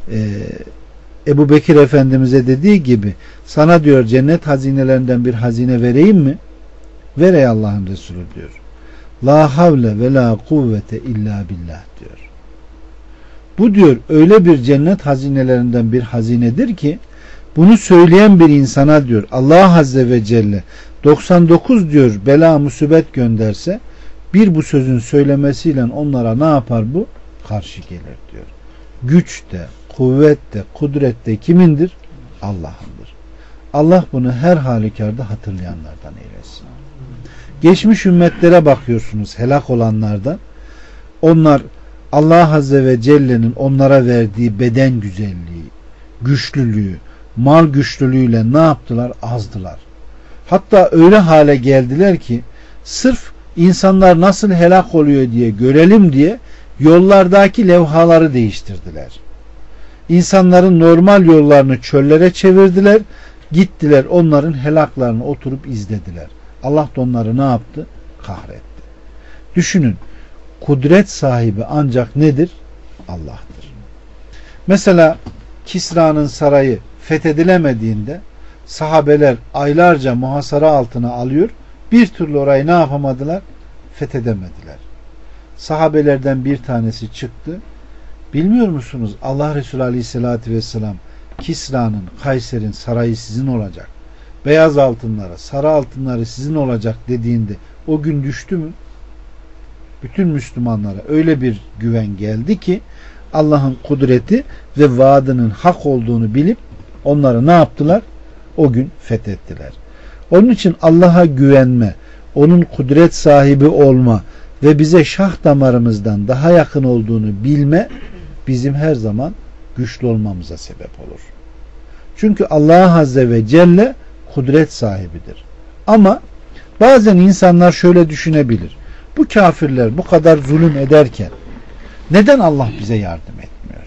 Ebu Bekir Efendimiz'e dediği gibi, sana diyor cennet hazinelerinden bir hazine vereyim mi? Ver ey Allah'ın Resulü diyor. La havle ve la kuvvete illa billah diyor. Bu diyor öyle bir cennet hazinelerinden bir hazinedir ki bunu söyleyen bir insana diyor Allah Azze ve Celle 99 diyor bela musibet gönderse, bir bu sözün söylemesiyle onlara ne yapar bu? Karşı gelir diyor. Güç de, kuvvet de, kudret de kimindir? Allah'ındır. Allah bunu her halükarda hatırlayanlardan eylesin. Geçmiş ümmetlere bakıyorsunuz, helak olanlardan. Onlar Allah Azze ve Celle'nin onlara verdiği beden güzelliği, güçlülüğü, mal güçlülüğüyle ne yaptılar? Azdılar. Hatta öyle hale geldiler ki sırf insanlar nasıl helak oluyor diye görelim diye yollardaki levhaları değiştirdiler. İnsanların normal yollarını çöllere çevirdiler. Gittiler onların helaklarını oturup izlediler. Allah da onları ne yaptı? Kahretti. Düşünün, kudret sahibi ancak nedir? Allah'tır. Mesela Kisra'nın sarayı fethedilemediğinde sahabeler aylarca muhasara altına alıyor. Bir türlü orayı ne yapamadılar? Fethedemediler. Sahabelerden bir tanesi çıktı. Bilmiyor musunuz? Allah Resulü Aleyhisselatü Vesselam Kisra'nın, Kayser'in sarayı sizin olacak. Beyaz altınları, sarı altınları sizin olacak dediğinde o gün düştü mü? Bütün Müslümanlara öyle bir güven geldi ki Allah'ın kudreti ve vaadinin hak olduğunu bilip onları ne yaptılar? O gün fethettiler. Onun için Allah'a güvenme, onun kudret sahibi olma ve bize şah damarımızdan daha yakın olduğunu bilme bizim her zaman güçlü olmamıza sebep olur. Çünkü Allah Azze ve Celle kudret sahibidir. Ama bazen insanlar şöyle düşünebilir. Bu kafirler bu kadar zulüm ederken neden Allah bize yardım etmiyor?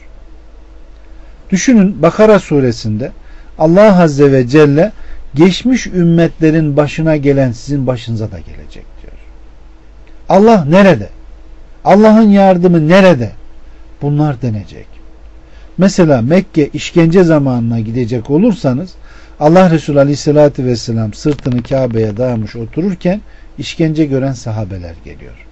Düşünün, Bakara suresinde Allah Azze ve Celle geçmiş ümmetlerin başına gelen sizin başınıza da gelecek diyor. Allah nerede? Allah'ın yardımı nerede? Bunlar denecek. Mesela Mekke işkence zamanına gidecek olursanız Allah Resulü Aleyhisselatü Vesselam sırtını Kabe'ye dayamış otururken işkence gören sahabeler geliyor.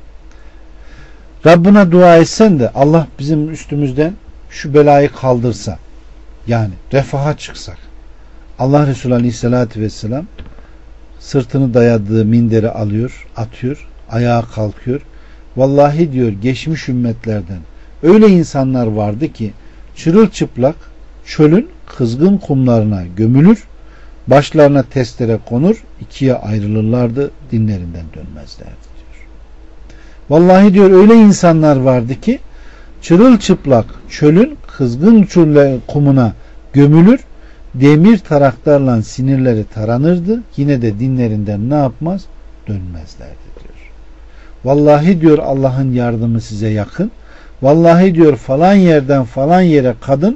Rabbına dua etsen de Allah bizim üstümüzden şu belayı kaldırsa, yani refaha çıksak, Allah Resulü Aleyhisselatü Vesselam sırtını dayadığı minderi alıyor, atıyor, ayağa kalkıyor. Vallahi diyor geçmiş ümmetlerden öyle insanlar vardı ki çırılçıplak çölün kızgın kumlarına gömülür, başlarına testere konur, ikiye ayrılırlardı, dinlerinden dönmezlerdi diyor. Vallahi diyor öyle insanlar vardı ki çırılçıplak çölün kızgın kumuna gömülür, demir taraklarla sinirleri taranırdı, yine de dinlerinden ne yapmaz? Dönmezlerdi diyor. Vallahi diyor Allah'ın yardımı size yakın. Vallahi diyor falan yerden falan yere kadın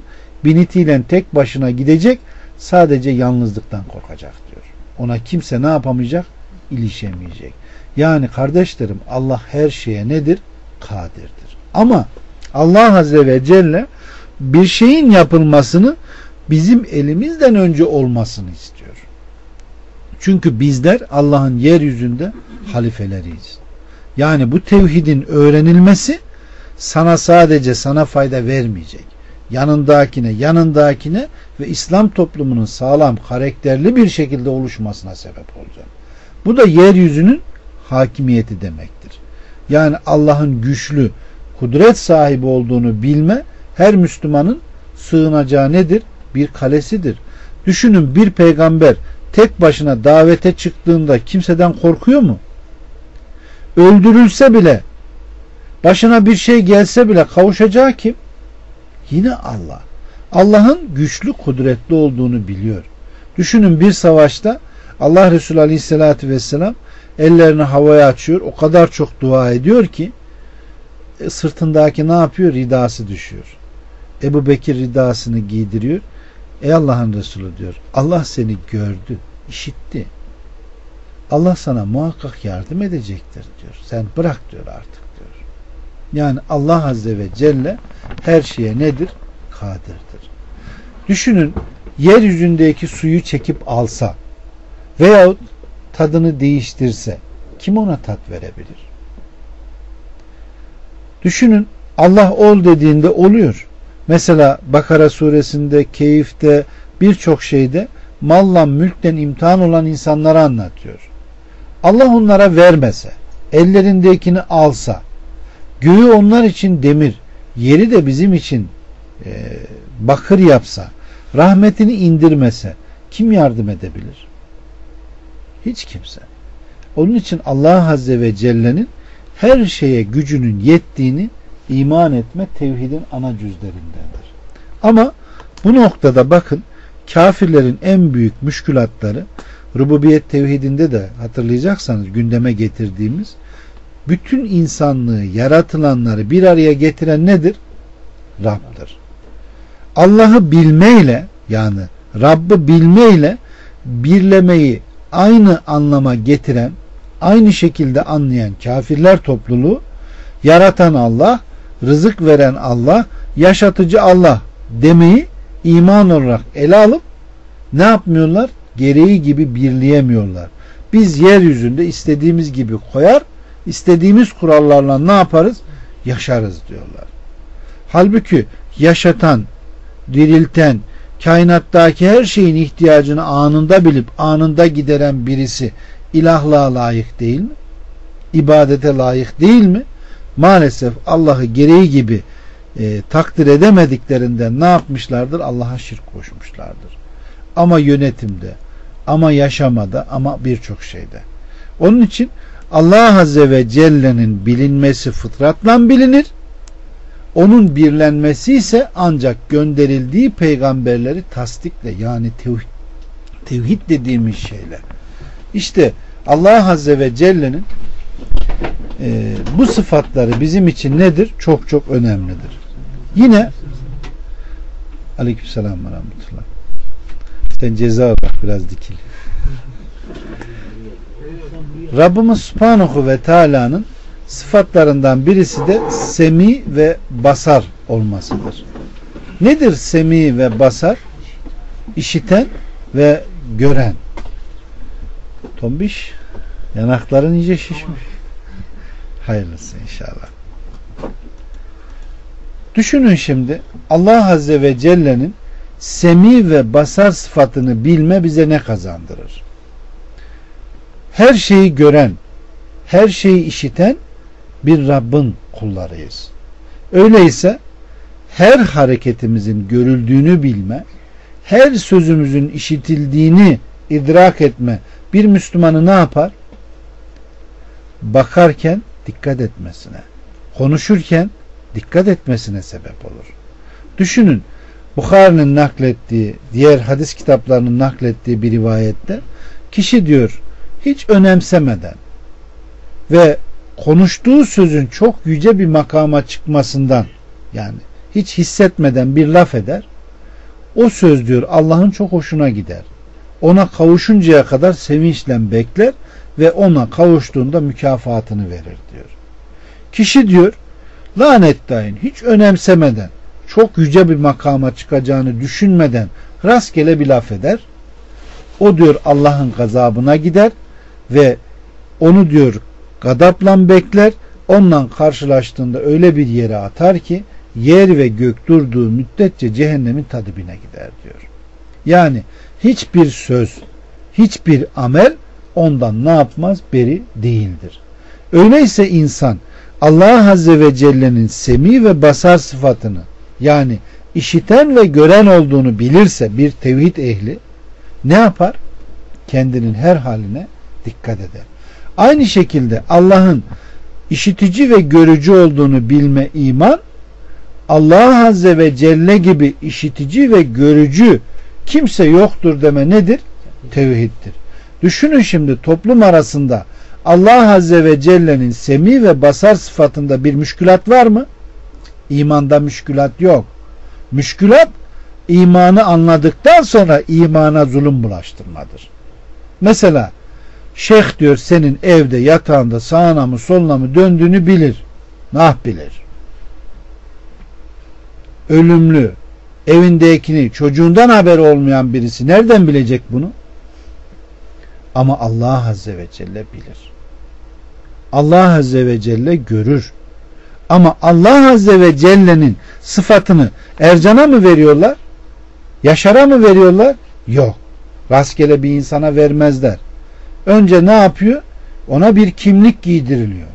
binitiyle tek başına gidecek, sadece yalnızlıktan korkacak diyor. Ona kimse ne yapamayacak? İlişemeyecek. Yani kardeşlerim, Allah her şeye nedir? Kadirdir. Ama Allah Azze ve Celle bir şeyin yapılmasını bizim elimizden önce olmasını istiyor. Çünkü bizler Allah'ın yeryüzünde halifeleriyiz. Yani bu tevhidin öğrenilmesi sadece sana fayda vermeyecek. Yanındakine ve İslam toplumunun sağlam, karakterli bir şekilde oluşmasına sebep olacak. Bu da yeryüzünün hakimiyeti demektir. Yani Allah'ın güçlü, kudret sahibi olduğunu bilme her Müslümanın sığınacağı nedir? Bir kalesidir. Düşünün, bir peygamber tek başına davete çıktığında kimseden korkuyor mu? Öldürülse bile, başına bir şey gelse bile kavuşacağı kim? Yine Allah. Allah'ın güçlü, kudretli olduğunu biliyor. Düşünün, bir savaşta Allah Resulü Aleyhisselatü Vesselam ellerini havaya açıyor. O kadar çok dua ediyor ki sırtındaki ne yapıyor? Ridası düşüyor. Ebu Bekir ridasını giydiriyor. Ey Allah'ın Resulü diyor, Allah seni gördü, işitti. Allah sana muhakkak yardım edecektir diyor. Sen bırak diyor artık diyor. Yani Allah Azze ve Celle her şeye nedir? Kadirdir. Düşünün, yeryüzündeki suyu çekip alsa veyahut tadını değiştirse kim ona tat verebilir? Düşünün, Allah ol dediğinde oluyor. Mesela Bakara suresinde, Keyif'te, birçok şeyde malla mülkten imtihan olan insanları anlatıyor. Allah onlara vermese, ellerindekini alsa, göğü onlar için demir, yeri de bizim için bakır yapsa, rahmetini indirmese kim yardım edebilir? Hiç kimse. Onun için Allah Azze ve Celle'nin her şeye gücünün yettiğini iman etme tevhidin ana cüzlerindendir. Ama bu noktada bakın, kafirlerin en büyük müşkülatları, rububiyet tevhidinde de hatırlayacaksanız gündeme getirdiğimiz, bütün insanlığı, yaratılanları bir araya getiren nedir? Rabb'dir. Allah'ı bilmeyle, yani Rabb'ı bilmeyle birlemeyi aynı anlama getiren, aynı şekilde anlayan kafirler topluluğu, yaratan Allah, rızık veren Allah, yaşatıcı Allah demeyi iman olarak ele alıp ne yapmıyorlar? Gereği gibi birleyemiyorlar. Biz yeryüzünde istediğimiz gibi koyar, istediğimiz kurallarla ne yaparız? Yaşarız diyorlar. Halbuki yaşatan, dirilten, kainattaki her şeyin ihtiyacını anında bilip anında gideren birisi ilahlığa layık değil mi? İbadete layık değil mi? Maalesef Allah'ı gereği gibi takdir edemediklerinden ne yapmışlardır? Allah'a şirk koşmuşlardır. Ama yönetimde, ama yaşamada, ama birçok şeyde. Onun için Allah Azze ve Celle'nin bilinmesi fıtratla bilinir. Onun birlenmesi ise ancak gönderildiği peygamberleri tasdikle, yani tevhid dediğimiz şeyle. İşte Allah Azze ve Celle'nin bu sıfatları bizim için nedir? Çok çok önemlidir. Yine Aleykümselam ve Rahmetullah. Sen ceza olarak biraz dikil. Rabbimiz Subhanahu ve Teala'nın sıfatlarından birisi de semi ve basar olmasıdır. Nedir semi ve basar? İşiten ve gören. Tombiş, yanakların iyice şişmiş. Hayırlısı inşallah. Düşünün şimdi, Allah Azze ve Celle'nin semi ve basar sıfatını bilme bize ne kazandırır? Her şeyi gören, her şeyi işiten bir Rabbin kullarıyız. Öyleyse her hareketimizin görüldüğünü bilme, her sözümüzün işitildiğini idrak etme bir Müslümanı ne yapar? Bakarken dikkat etmesine, konuşurken dikkat etmesine sebep olur. Düşünün, Bukhari'nin naklettiği, diğer hadis kitaplarının naklettiği bir rivayette kişi diyor hiç önemsemeden ve konuştuğu sözün çok yüce bir makama çıkmasından, yani hiç hissetmeden bir laf eder. O söz diyor Allah'ın çok hoşuna gider. Ona kavuşuncaya kadar sevinçle bekler ve ona kavuştuğunda mükafatını verir diyor. Kişi diyor lanet dahin hiç önemsemeden, çok yüce bir makama çıkacağını düşünmeden rastgele bir laf eder. O diyor Allah'ın gazabına gider ve onu diyor gadapla bekler. Onunla karşılaştığında öyle bir yere atar ki yer ve gök durduğu müddetçe cehennemin tadibine gider diyor. Yani hiçbir söz, hiçbir amel ondan ne yapmaz? Beri değildir. Öyleyse insan Allah Azze ve Celle'nin semi ve basar sıfatını, yani işiten ve gören olduğunu bilirse bir tevhid ehli ne yapar? Kendinin her haline dikkat eder. Aynı şekilde Allah'ın işitici ve görücü olduğunu bilme iman, Allah Azze ve Celle gibi işitici ve görücü kimse yoktur deme nedir? Tevhiddir. Düşünün şimdi toplum arasında Allah Azze ve Celle'nin semi ve basar sıfatında bir müşkülat var mı? İmanda müşkülat yok. Müşkülat imanı anladıktan sonra imana zulüm bulaştırmadır. Mesela şeyh diyor senin evde yatağında sağına mı soluna mı döndüğünü bilir. Nah bilir. Ölümlü, evindekini, çocuğundan haber olmayan birisi nereden bilecek bunu? Ama Allah Azze ve Celle bilir. Allah Azze ve Celle görür. Ama Allah Azze ve Celle'nin sıfatını Ercan'a mı veriyorlar? Yaşar'a mı veriyorlar? Yok. Rastgele bir insana vermezler. Önce ne yapıyor? Ona bir kimlik giydiriliyor.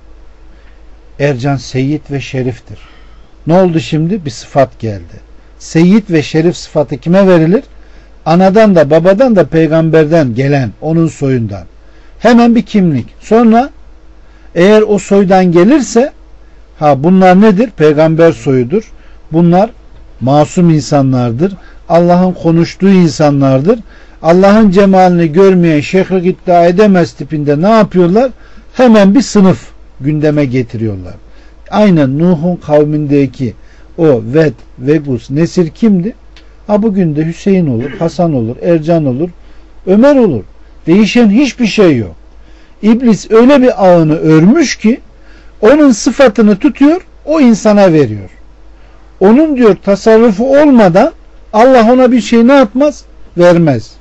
Ercan Seyyid ve Şerif'tir. Ne oldu şimdi? Bir sıfat geldi. Seyyid ve Şerif sıfatı kime verilir? Anadan da babadan da peygamberden gelen, onun soyundan. Hemen bir kimlik. Sonra eğer o soydan gelirse bunlar nedir? Peygamber soyudur. Bunlar masum insanlardır. Allah'ın konuştuğu insanlardır. Allah'ın cemalini görmeyen şeyhlik iddia edemez tipinde ne yapıyorlar? Hemen bir sınıf gündeme getiriyorlar. Aynen Nuh'un kavmindeki o Ved, Vegus, Nesir kimdi? Bugün de Hüseyin olur, Hasan olur, Ercan olur, Ömer olur. Değişen hiçbir şey yok. İblis öyle bir ağını örmüş ki onun sıfatını tutuyor, o insana veriyor. Onun diyor tasarrufu olmadan Allah ona bir şey ne yapmaz? Vermez.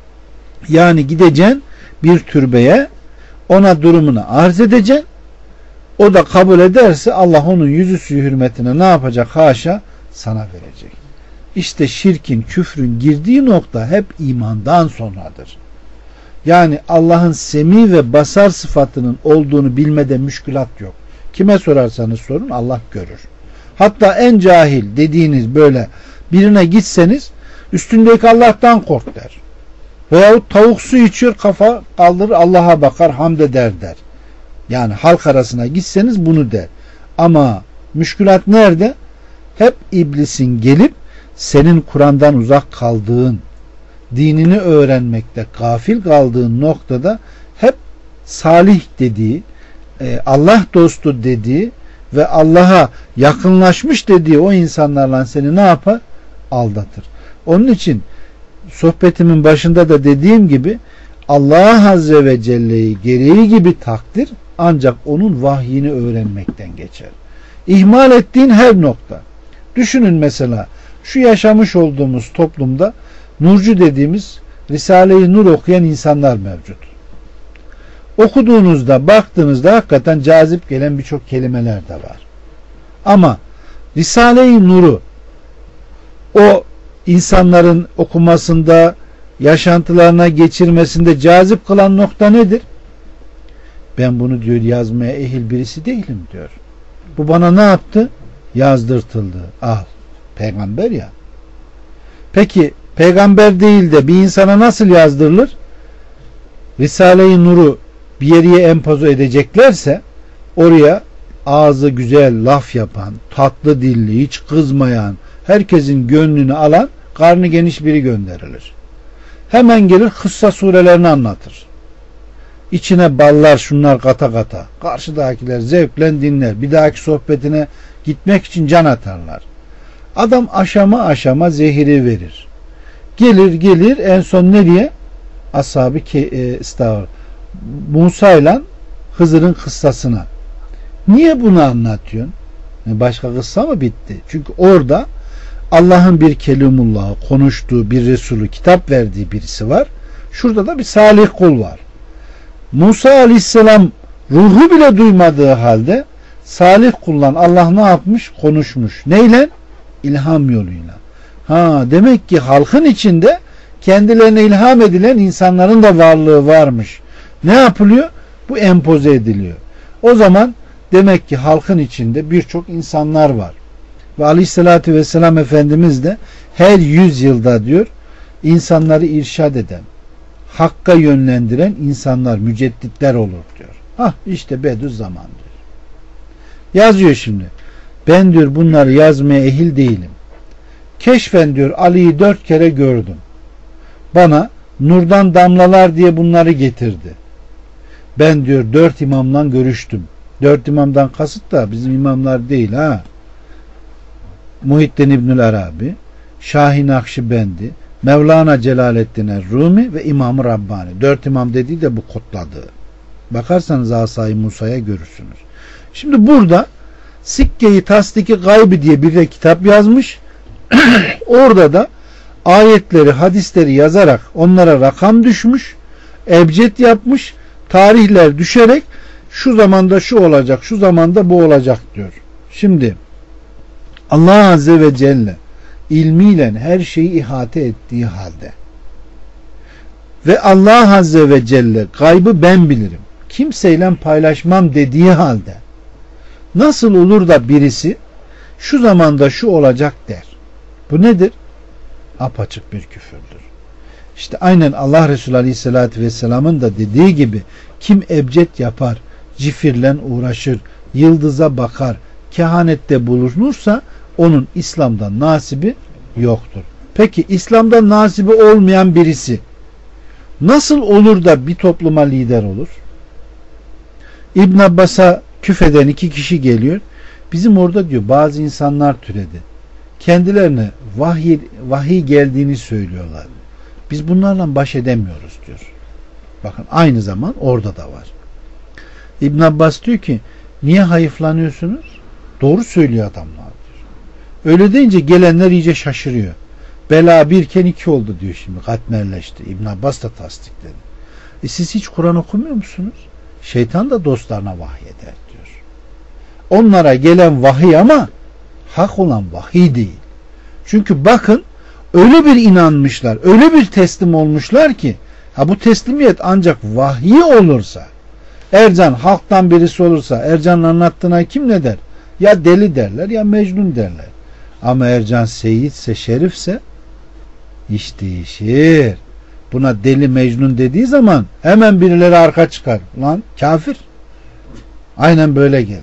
Yani gideceksin bir türbeye, ona durumunu arz edeceksin. O da kabul ederse Allah onun yüzüstü hürmetine ne yapacak? Haşa sana verecek. İşte şirkin, küfrün girdiği nokta hep imandan sonradır. Yani Allah'ın semi ve basar sıfatının olduğunu bilmede müşkülat yok. Kime sorarsanız sorun Allah görür. Hatta en cahil dediğiniz böyle birine gitseniz üstündeki Allah'tan kork der. Veyahut tavuk su içiyor, kafa kaldırır Allah'a bakar, hamd eder der. Yani halk arasına gitseniz bunu der. Ama müşkülat nerede? Hep iblisin gelip senin Kur'an'dan uzak kaldığın, dinini öğrenmekte gafil kaldığın noktada hep salih dediği, Allah dostu dediği ve Allah'a yakınlaşmış dediği o insanlarla seni ne yapar? Aldatır. Onun için sohbetimin başında da dediğim gibi Allah Azze ve Celle'yi gereği gibi takdir ancak onun vahyini öğrenmekten geçer. İhmal ettiğin her nokta. Düşünün mesela şu yaşamış olduğumuz toplumda nurcu dediğimiz Risale-i Nur okuyan insanlar mevcut. Okuduğunuzda, baktığınızda hakikaten cazip gelen birçok kelimeler de var. Ama Risale-i Nur'u o insanların okumasında, yaşantılarına geçirmesinde cazip kılan nokta nedir? Ben bunu diyor yazmaya ehil birisi değilim diyor. Bu bana ne yaptı? Yazdırtıldı. Al. Peygamber ya. Peki peygamber değil de bir insana nasıl yazdırılır? Risale-i Nur'u bir yere empoze edeceklerse oraya ağzı güzel laf yapan, tatlı dilli, hiç kızmayan, herkesin gönlünü alan, karnı geniş biri gönderilir. Hemen gelir kıssa surelerini anlatır. İçine ballar şunlar kata kata. Karşıdakiler zevkle dinler. Bir dahaki sohbetine gitmek için can atarlar. Adam aşama aşama zehiri verir. Gelir en son nereye? Musa ile Hızır'ın kıssasına. Niye bunu anlatıyorsun? Başka kıssa mı bitti? Çünkü orada Allah'ın bir kelimullahı konuştuğu bir Resulü, kitap verdiği birisi var. Şurada da bir salih kul var. Musa aleyhisselam ruhu bile duymadığı halde salih kullan Allah ne yapmış? Konuşmuş. Neyle? İlham yoluyla. Demek ki halkın içinde kendilerine ilham edilen insanların da varlığı varmış. Ne yapılıyor? Bu empoze ediliyor. O zaman demek ki halkın içinde birçok insanlar var. Ve aleyhissalatü vesselam Efendimiz de her 100 yılda diyor insanları irşad eden, hakka yönlendiren insanlar, mücedditler olur diyor. İşte Bediüzzaman diyor. Yazıyor şimdi. Ben diyor bunları yazmaya ehil değilim. Keşfen diyor Ali'yi 4 kere gördüm. Bana nurdan damlalar diye bunları getirdi. Ben diyor 4 imamla görüştüm. 4 imamdan kasıt da bizim imamlar değil ha. Muhittin İbnül Arabi, Şahin Nakşibendi, Mevlana Celaleddin Rumi ve İmam-ı Rabbani. 4 imam dediği de bu kodladığı. Bakarsanız Asay-ı Musa'ya görürsünüz. Şimdi burada Sikke-i Tasdiki Gaybi diye bir de kitap yazmış. Orada da ayetleri, hadisleri yazarak onlara rakam düşmüş, ebced yapmış, tarihler düşerek şu zamanda şu olacak, şu zamanda bu olacak diyor. Şimdi Allah Azze ve Celle ilmiyle her şeyi ihate ettiği halde ve Allah Azze ve Celle gaybı ben bilirim, kimseyle paylaşmam dediği halde nasıl olur da birisi şu zamanda şu olacak der? Bu nedir? Apaçık bir küfürdür. İşte aynen Allah Resulü Aleyhisselatü Vesselam'ın da dediği gibi kim ebced yapar, cifirle uğraşır, yıldıza bakar, kehanette bulunursa onun İslam'dan nasibi yoktur. Peki İslam'dan nasibi olmayan birisi nasıl olur da bir topluma lider olur? İbn Abbas'a küfeden 2 kişi geliyor. Bizim orada diyor bazı insanlar türedi. Kendilerine vahiy geldiğini söylüyorlar. Biz bunlarla baş edemiyoruz diyor. Bakın aynı zaman orada da var. İbn Abbas diyor ki niye hayıflanıyorsunuz? Doğru söylüyor adamlar diyor. Öyle deyince gelenler iyice şaşırıyor. Bela 1 iken 2 oldu diyor şimdi. Katmerleşti. İbn Abbas da tasdikledi. Siz hiç Kur'an okumuyor musunuz? Şeytan da dostlarına vahyeder diyor. Onlara gelen vahiy ama hak olan vahiy değil. Çünkü bakın öyle bir inanmışlar, öyle bir teslim olmuşlar ki bu teslimiyet ancak vahiy olursa, Ercan halktan birisi olursa Ercan'ın anlattığına kim ne der? Ya deli derler ya mecnun derler. Ama Ercan seyitse, şerifse iş değişir. Buna deli mecnun dediği zaman hemen birileri arka çıkar. Lan kafir. Aynen böyle gelir.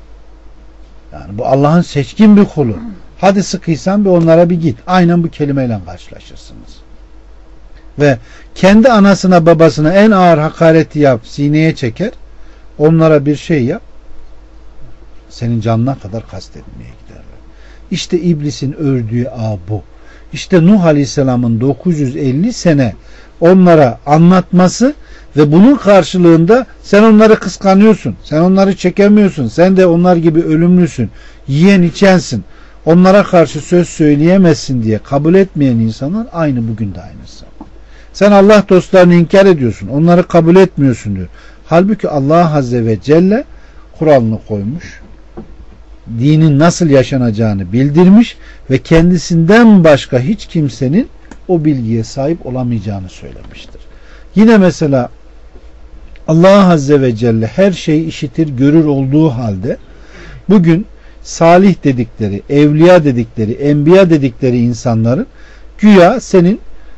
Yani bu Allah'ın seçkin bir kulu. Hadi sıkıysan bir onlara bir git. Aynen bu kelimeyle karşılaşırsınız. Ve kendi anasına babasına en ağır hakareti yap, sineye çeker. Onlara bir şey yap. Senin canına kadar kastetmeye giderler. İşte iblisin ördüğü ağ bu. İşte Nuh Aleyhisselam'ın 950 sene onlara anlatması ve bunun karşılığında sen onları kıskanıyorsun. Sen onları çekemiyorsun. Sen de onlar gibi ölümlüsün. Yiyen içensin. Onlara karşı söz söyleyemezsin diye kabul etmeyen insanlar aynı bugün de aynısı. Sen Allah dostlarını inkar ediyorsun. Onları kabul etmiyorsun diyor. Halbuki Allah Azze ve Celle kuralını koymuş. Dinin nasıl yaşanacağını bildirmiş ve kendisinden başka hiç kimsenin o bilgiye sahip olamayacağını söylemiştir. Yine mesela Allah Azze ve Celle her şeyi işitir, görür olduğu halde bugün salih dedikleri, evliya dedikleri, enbiya dedikleri insanların güya senin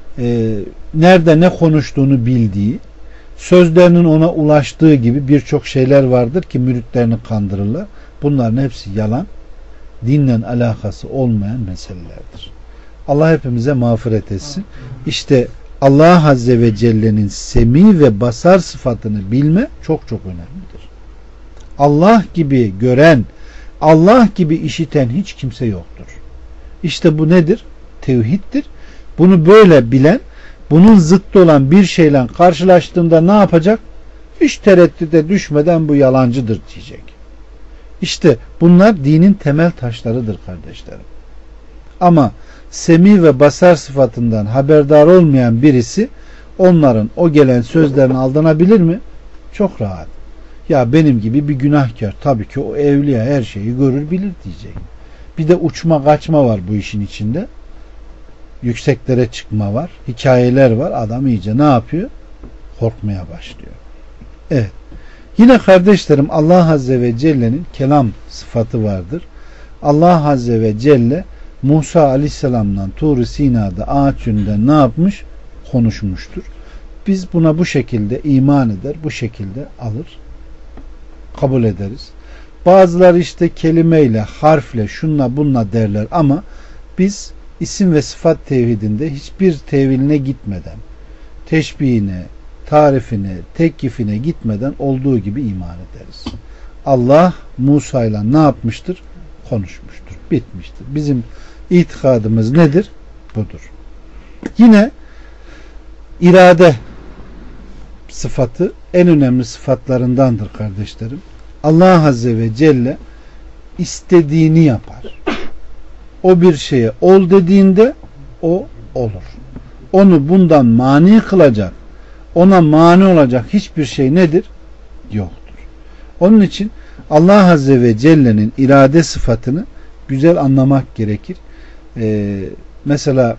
nerede ne konuştuğunu bildiği, sözlerinin ona ulaştığı gibi birçok şeyler vardır ki müritlerini kandırırlar. Bunların hepsi yalan, dinle alakası olmayan meselelerdir. Allah hepimize mağfiret etsin. İşte Allah Azze ve Celle'nin semi ve basar sıfatını bilme çok çok önemlidir. Allah gibi gören, Allah gibi işiten hiç kimse yoktur. İşte bu nedir? Tevhiddir. Bunu böyle bilen, bunun zıttı olan bir şeyle karşılaştığında ne yapacak? Hiç tereddüte düşmeden bu yalancıdır diyecek. İşte bunlar dinin temel taşlarıdır kardeşlerim. Ama semi ve basar sıfatından haberdar olmayan birisi onların o gelen sözlerine aldanabilir mi? Çok rahat. Ya benim gibi bir günahkar, tabii ki o evliya her şeyi görür bilir diyecek. Bir de uçma kaçma var bu işin içinde. Yükseklere çıkma var. Hikayeler var. Adam iyice ne yapıyor? Korkmaya başlıyor. Evet. Yine kardeşlerim Allah Azze ve Celle'nin kelam sıfatı vardır. Allah Azze ve Celle Musa Aleyhisselam'dan Tur-i Sina'da ağaç yönünden ne yapmış? Konuşmuştur. Biz buna bu şekilde iman eder, bu şekilde alır, kabul ederiz. Bazıları işte kelimeyle, harfle, şunla bunla derler ama biz isim ve sıfat tevhidinde hiçbir teviline gitmeden, teşbihine, tarifine, tekkifine gitmeden olduğu gibi iman ederiz. Allah Musa ile ne yapmıştır? Konuşmuştur. Bitmiştir. Bizim itikadımız nedir? Budur. Yine irade sıfatı en önemli sıfatlarındandır kardeşlerim. Allah Azze ve Celle istediğini yapar. O bir şeye ol dediğinde o olur. Onu bundan mani kılacak, ona mani olacak hiçbir şey nedir? Yoktur. Onun için Allah Azze ve Celle'nin irade sıfatını güzel anlamak gerekir. Mesela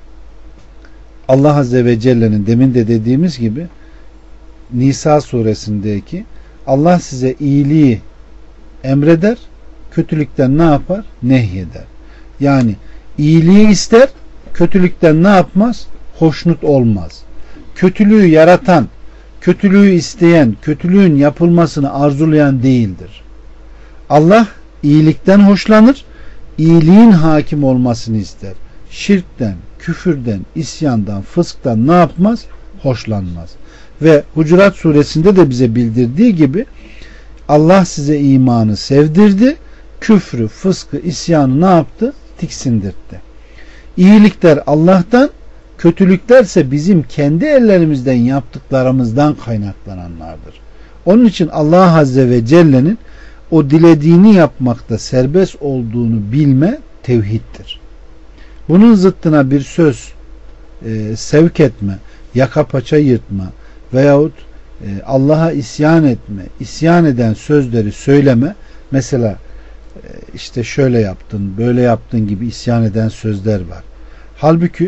Allah Azze ve Celle'nin demin de dediğimiz gibi Nisa suresindeki Allah size iyiliği emreder, kötülükten ne yapar? Nehyeder. Yani iyiliği ister, kötülükten ne yapmaz? Hoşnut olmaz. Kötülüğü yaratan, kötülüğü isteyen, kötülüğün yapılmasını arzulayan değildir. Allah iyilikten hoşlanır, iyiliğin hakim olmasını ister. Şirkten, küfürden, isyandan, fısktan ne yapmaz? Hoşlanmaz. Ve Hucurat suresinde de bize bildirdiği gibi Allah size imanı sevdirdi, küfrü, fıskı, isyanı ne yaptı? Tiksindirtti. İyilikler Allah'tan, kötülüklerse bizim kendi ellerimizden yaptıklarımızdan kaynaklananlardır. Onun için Allah Azze ve Celle'nin o dilediğini yapmakta serbest olduğunu bilme tevhiddir. Bunun zıttına bir söz sevk etme, yaka paça yırtma veyahut Allah'a isyan etme, isyan eden sözleri söyleme, mesela işte şöyle yaptın, böyle yaptın gibi isyan eden sözler var. Halbuki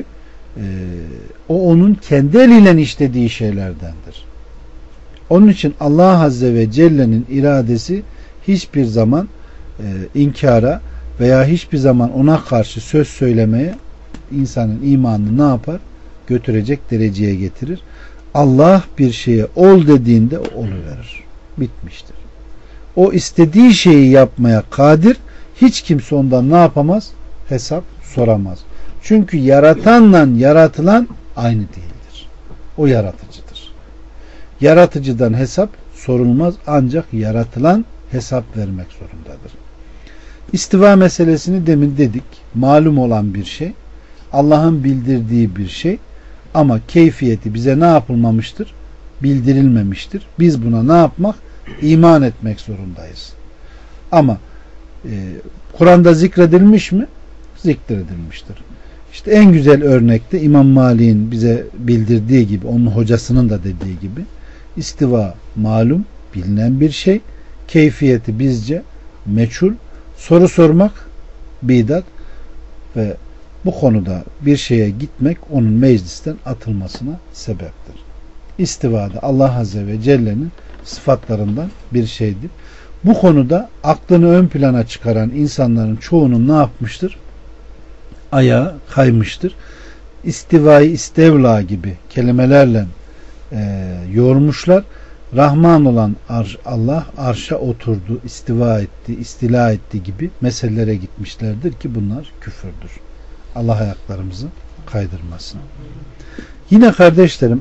o onun kendi eliyle işlediği şeylerdendir. Onun için Allah Azze ve Celle'nin iradesi hiçbir zaman inkara veya hiçbir zaman ona karşı söz söylemeye insanın imanını ne yapar? Götürecek dereceye getirir. Allah bir şeye ol dediğinde o oluverir. Bitmiştir. O istediği şeyi yapmaya kadir, hiç kimse ondan ne yapamaz? Hesap soramaz. Çünkü yaratanla yaratılan aynı değildir. O yaratıcıdır. Yaratıcıdan hesap sorulmaz, ancak yaratılan hesap vermek zorundadır. İstiva meselesini demin dedik. Malum olan bir şey. Allah'ın bildirdiği bir şey. Ama keyfiyeti bize ne yapılmamıştır? Bildirilmemiştir. Biz buna ne yapmak? İman etmek zorundayız. Ama Kur'an'da zikredilmiş mi? Zikredilmiştir. İşte en güzel örnekte İmam Malik'in bize bildirdiği gibi, onun hocasının da dediği gibi, istiva malum, bilinen bir şey. Keyfiyeti bizce meçhul. Soru sormak bidat ve bu konuda bir şeye gitmek onun meclisten atılmasına sebeptir. İstivada Allah Azze ve Celle'nin sıfatlarından bir şeydir. Bu konuda aklını ön plana çıkaran insanların çoğunun ne yapmıştır? Ayağı kaymıştır. İstivayı istevla gibi kelimelerle yoğurmuşlar. Rahman olan Allah arşa oturdu, istiva etti, istila etti gibi meselelere gitmişlerdir ki bunlar küfürdür. Allah ayaklarımızı kaydırmasın. Yine kardeşlerim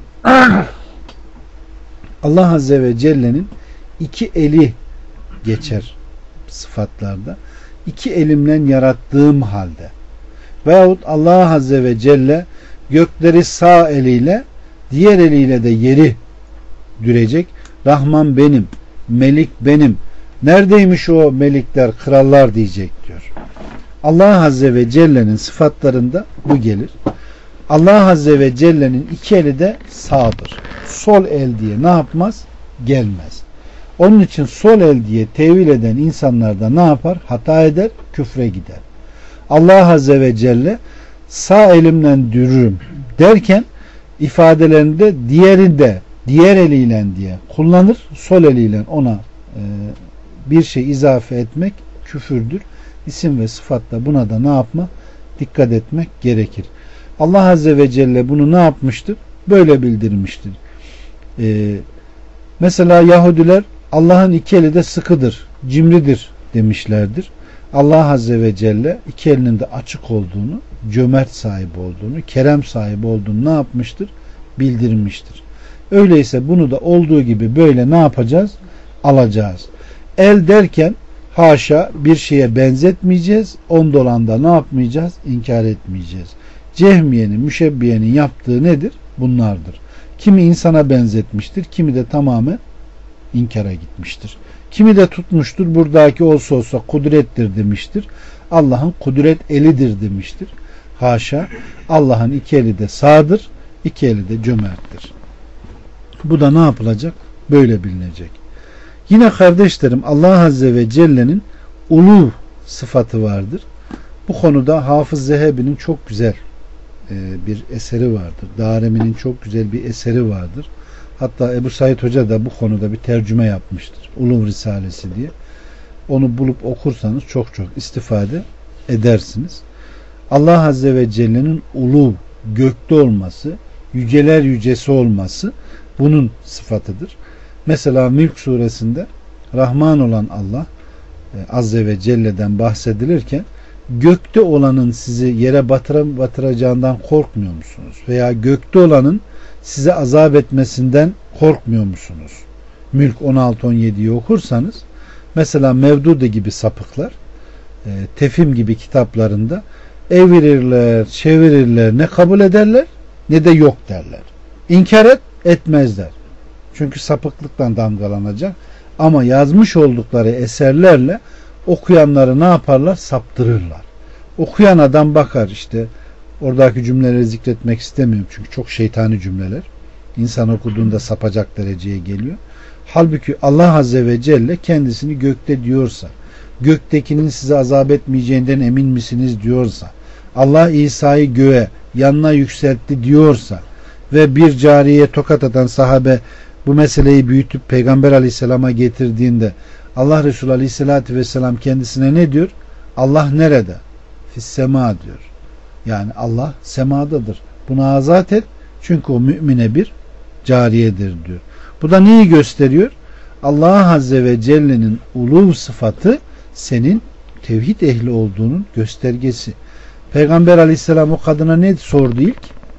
Allah Azze ve Celle'nin iki eli geçer sıfatlarda. İki elimle yarattığım halde veyahut Allah Azze ve Celle gökleri sağ eliyle, diğer eliyle de yeri dürecek. Rahman benim, Melik benim. Neredeymiş o melikler, krallar diyecek diyor. Allah Azze ve Celle'nin sıfatlarında bu gelir. Allah Azze ve Celle'nin iki eli de sağdır. Sol el diye ne yapmaz? Gelmez. Onun için sol el diye tevil eden insanlar da ne yapar? Hata eder, küfre gider. Allah Azze ve Celle sağ elimle dürürüm derken ifadelerinde diğerinde diğer eliyle diye kullanır. Sol eliyle ona bir şey izafe etmek küfürdür. İsim ve sıfatla buna da ne yapma? Dikkat etmek gerekir. Allah Azze ve Celle bunu ne yapmıştır? Böyle bildirmiştir. Mesela Yahudiler Allah'ın iki eli de sıkıdır, cimridir demişlerdir. Allah Azze ve Celle iki elinin de açık olduğunu, cömert sahibi olduğunu, kerem sahibi olduğunu ne yapmıştır? Bildirmiştir. Öyleyse bunu da olduğu gibi böyle ne yapacağız? Alacağız. El derken haşa bir şeye benzetmeyeceğiz. Onda olan da ne yapmayacağız? İnkar etmeyeceğiz. Cehmiye'nin, müşebbiyenin yaptığı nedir? Bunlardır. Kimi insana benzetmiştir, kimi de tamamen inkara gitmiştir. Kimi de tutmuştur, buradaki olsa olsa kudrettir demiştir. Allah'ın kudret elidir demiştir. Haşa, Allah'ın iki eli de sağdır, iki eli de cömerttir. Bu da ne yapılacak? Böyle bilinecek. Yine kardeşlerim Allah Azze ve Celle'nin uluv sıfatı vardır. Bu konuda Hafız Zehebi'nin çok güzel bir eseri vardır. Darimi'nin çok güzel bir eseri vardır. Hatta Ebu Said Hoca da bu konuda bir tercüme yapmıştır. Uluv Risalesi diye. Onu bulup okursanız çok çok istifade edersiniz. Allah Azze ve Celle'nin uluv, gökte olması, yüceler yücesi olması bunun sıfatıdır. Mesela Mülk suresinde Rahman olan Allah Azze ve Celle'den bahsedilirken gökte olanın sizi yere batıracağından korkmuyor musunuz? Veya gökte olanın size azap etmesinden korkmuyor musunuz? Mülk 16-17'yi okursanız mesela Mevdude gibi sapıklar Tefim gibi kitaplarında evirirler, çevirirler, ne kabul ederler ne de yok derler. İnkar etmezler. Çünkü sapıklıktan damgalanacak. Ama yazmış oldukları eserlerle okuyanları ne yaparlar? Saptırırlar. Okuyan adam bakar işte oradaki cümleleri zikretmek istemiyorum. Çünkü çok şeytani cümleler. İnsan okuduğunda sapacak dereceye geliyor. Halbuki Allah Azze ve Celle kendisini gökte diyorsa, göktekinin size azap etmeyeceğinden emin misiniz diyorsa, Allah İsa'yı göğe yanına yükseltti diyorsa ve bir cariyeye tokat atan sahabe bu meseleyi büyütüp Peygamber Aleyhisselam'a getirdiğinde Allah Resulü Aleyhisselatü Vesselam kendisine ne diyor? Allah nerede? Fissema diyor. Yani Allah semadadır. Buna azat et. Çünkü o mümine bir cariyedir diyor. Bu da neyi gösteriyor? Allah Azze ve Celle'nin uluv sıfatı senin tevhid ehli olduğunun göstergesi. Peygamber Aleyhisselam o kadına ne sordu ilk?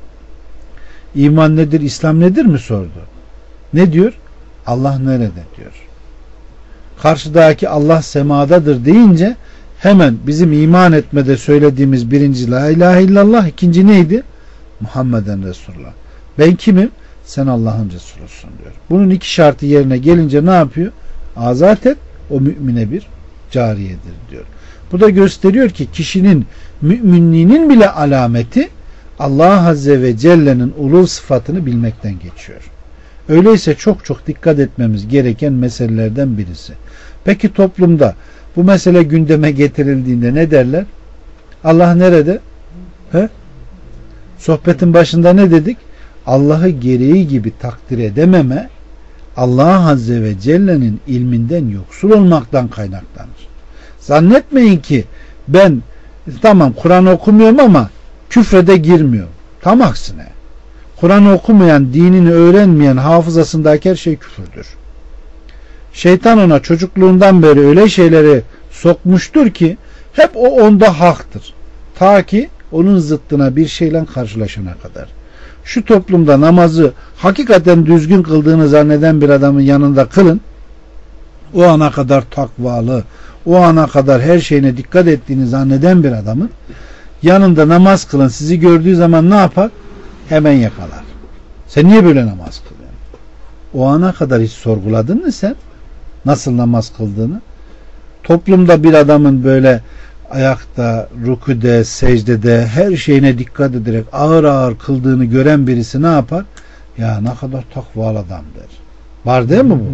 İman nedir, İslam nedir mi sordu? Ne diyor? Allah nerede diyor. Karşıdaki Allah semadadır deyince hemen bizim iman etmede söylediğimiz birinci la ilahe illallah, ikinci neydi? Muhammeden Resulullah. Ben kimim? Sen Allah'ın Resulüsün diyor. Bunun iki şartı yerine gelince ne yapıyor? Azat et, o mümine bir cariyedir diyor. Bu da gösteriyor ki kişinin müminliğinin bile alameti Allah Azze ve Celle'nin uluv sıfatını bilmekten geçiyor. Öyleyse çok çok dikkat etmemiz gereken meselelerden birisi. Peki toplumda bu mesele gündeme getirildiğinde ne derler? Allah nerede? He? Sohbetin başında ne dedik? Allah'ı gereği gibi takdir edememe Allah Azze ve Celle'nin ilminden yoksul olmaktan kaynaklanır. Zannetmeyin ki ben tamam Kur'an okumuyorum ama küfrede girmiyorum. Tam aksine. Kur'an okumayan, dinini öğrenmeyen hafızasındaki her şey küfürdür. Şeytan ona çocukluğundan beri öyle şeyleri sokmuştur ki hep o onda haktır. Ta ki onun zıttına bir şeyle karşılaşana kadar. Şu toplumda namazı hakikaten düzgün kıldığını zanneden bir adamın yanında kılın. O ana kadar takvalı, o ana kadar her şeyine dikkat ettiğini zanneden bir adamın yanında namaz kılın. Sizi gördüğü zaman ne yapar? hemen yakalar. Sen niye böyle namaz kılıyorsun? O ana kadar hiç sorguladın mı sen? Nasıl namaz kıldığını? Toplumda bir adamın böyle ayakta, rüküde, secdede her şeyine dikkat ederek ağır ağır kıldığını gören birisi ne yapar? Ya ne kadar takvalı adam der. Var değil mi bu?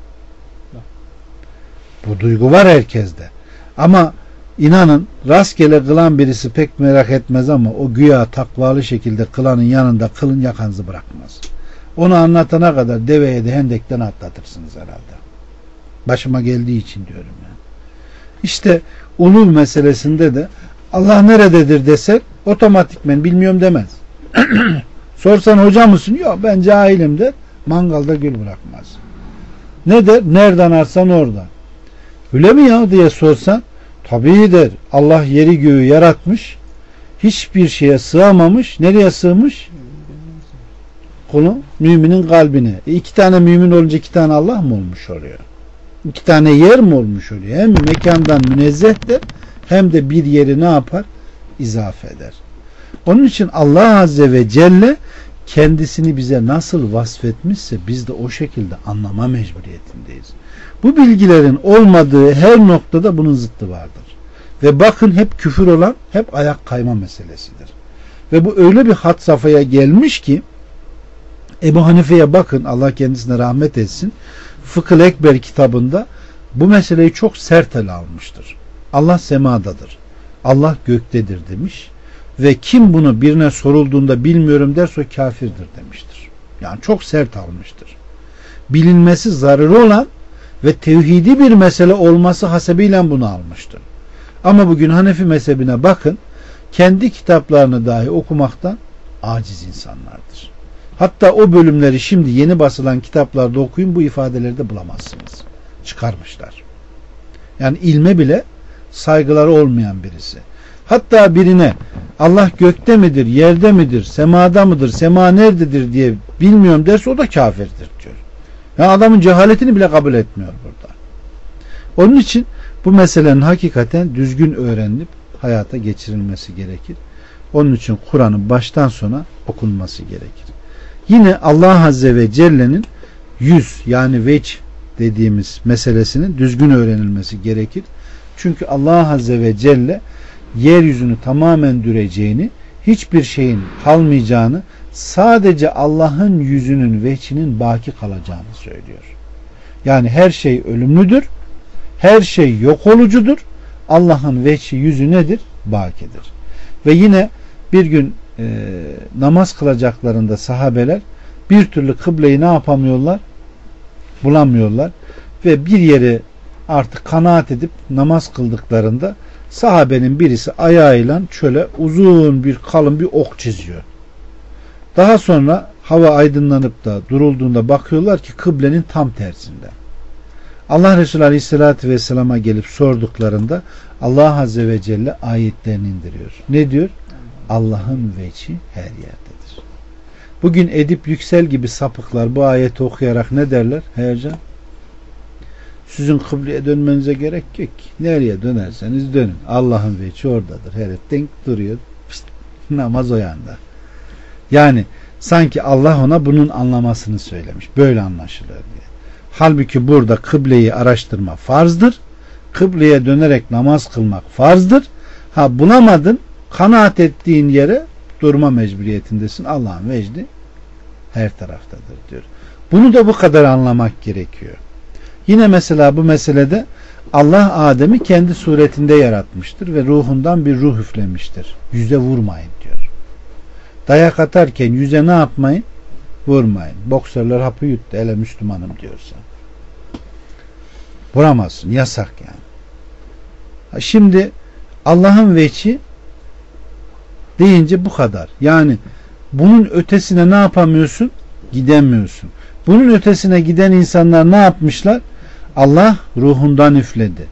Bu duygu var herkeste. Ama inanın rastgele kılan birisi pek merak etmez ama o güya takvalı şekilde kılanın yanında kılın yakanızı bırakmaz. Onu anlatana kadar deveye de hendekten atlatırsınız herhalde. Başıma geldiği için diyorum yani. İşte uluv meselesinde de Allah nerededir desek otomatikmen bilmiyorum demez. Sorsan hoca mısın? Yok ben cahilim der. Mangalda gül bırakmaz. Ne der? Nereden arsan orada. Öyle mi ya diye sorsan tabii der. Allah yeri göğü yaratmış. Hiçbir şeye sığamamış. Nereye sığmış? Kulun müminin kalbine. İki tane mümin olunca iki tane Allah mı olmuş oluyor? İki tane yer mi olmuş oluyor? Hem mekandan münezzehtir hem de bir yeri ne yapar? İzafe eder. Onun için Allah Azze ve Celle kendisini bize nasıl vasfetmişse biz de o şekilde anlama mecburiyetindeyiz. Bu bilgilerin olmadığı her noktada bunun zıttı vardır. Ve bakın hep küfür olan hep ayak kayma meselesidir. Ve bu öyle bir had safhaya gelmiş ki Ebu Hanife'ye bakın, Allah kendisine rahmet etsin, Fıkıh Ekber kitabında bu meseleyi çok sert ele almıştır. Allah semadadır. Allah göktedir demiş. Ve kim bunu birine sorulduğunda bilmiyorum derse o kafirdir demiştir. Yani çok sert almıştır. Bilinmesi zararı olan ve tevhidi bir mesele olması hasebiyle bunu almıştır. Ama bugün Hanefi mezhebine bakın, kendi kitaplarını dahi okumaktan aciz insanlardır. Hatta o bölümleri şimdi yeni basılan kitaplarda okuyun, bu ifadeleri de bulamazsınız. Çıkarmışlar. Yani ilme bile saygıları olmayan birisi. Hatta birine Allah gökte midir, yerde midir, semada mıdır, sema nerededir diye bilmiyorum derse o da kafirdir diyor. Yani adamın cehaletini bile kabul etmiyor burada. Onun için bu meselenin hakikaten düzgün öğrenilip hayata geçirilmesi gerekir. Onun için Kur'an'ın baştan sona okunması gerekir. Yine Allah Azze ve Celle'nin yüz yani veç dediğimiz meselesinin düzgün öğrenilmesi gerekir. Çünkü Allah Azze ve Celle yeryüzünü tamamen düreceğini, hiçbir şeyin kalmayacağını, sadece Allah'ın yüzünün veçinin baki kalacağını söylüyor. Yani her şey ölümlüdür, her şey yok olucudur. Allah'ın veçi yüzü nedir? Bakidir. Ve yine bir gün namaz kılacaklarında sahabeler bir türlü kıbleyi ne yapamıyorlar? Bulamıyorlar. Ve bir yeri artık kanaat edip namaz kıldıklarında sahabenin birisi ayağıyla şöyle uzun bir kalın bir ok çiziyor. Daha sonra hava aydınlanıp da durulduğunda bakıyorlar ki kıblenin tam tersinde. Allah Resulü Aleyhisselatü Vesselam'a gelip sorduklarında Allah Azze ve Celle ayetlerini indiriyor. Ne diyor? Allah'ın veci her yerdedir. Bugün Edip Yüksel gibi sapıklar bu ayeti okuyarak ne derler? Heyecan. Sizin kıbleye dönmenize gerek yok. Nereye dönerseniz dönün. Allah'ın veci oradadır. Her denk duruyor. Pişt, namaz o yanda. Yani sanki Allah ona bunun anlamasını söylemiş. Böyle anlaşılıyor diye. Halbuki burada kıbleyi araştırma farzdır. Kıbleye dönerek namaz kılmak farzdır. Ha bulamadın, kanaat ettiğin yere durma mecburiyetindesin. Allah'ın vecdi her taraftadır diyor. Bunu da bu kadar anlamak gerekiyor. Yine mesela bu meselede Allah Adem'i kendi suretinde yaratmıştır ve ruhundan bir ruh üflemiştir. Yüze vurmayın diyor. Dayak atarken yüze ne yapmayın? Vurmayın. Boksörler hapı yuttu. Hele Müslümanım diyorsa. Vuramazsın. Yasak yani. Şimdi Allah'ın veçi deyince bu kadar. Yani bunun ötesine ne yapamıyorsun? Gidemiyorsun. Bunun ötesine giden insanlar ne yapmışlar? Allah ruhundan üfledi.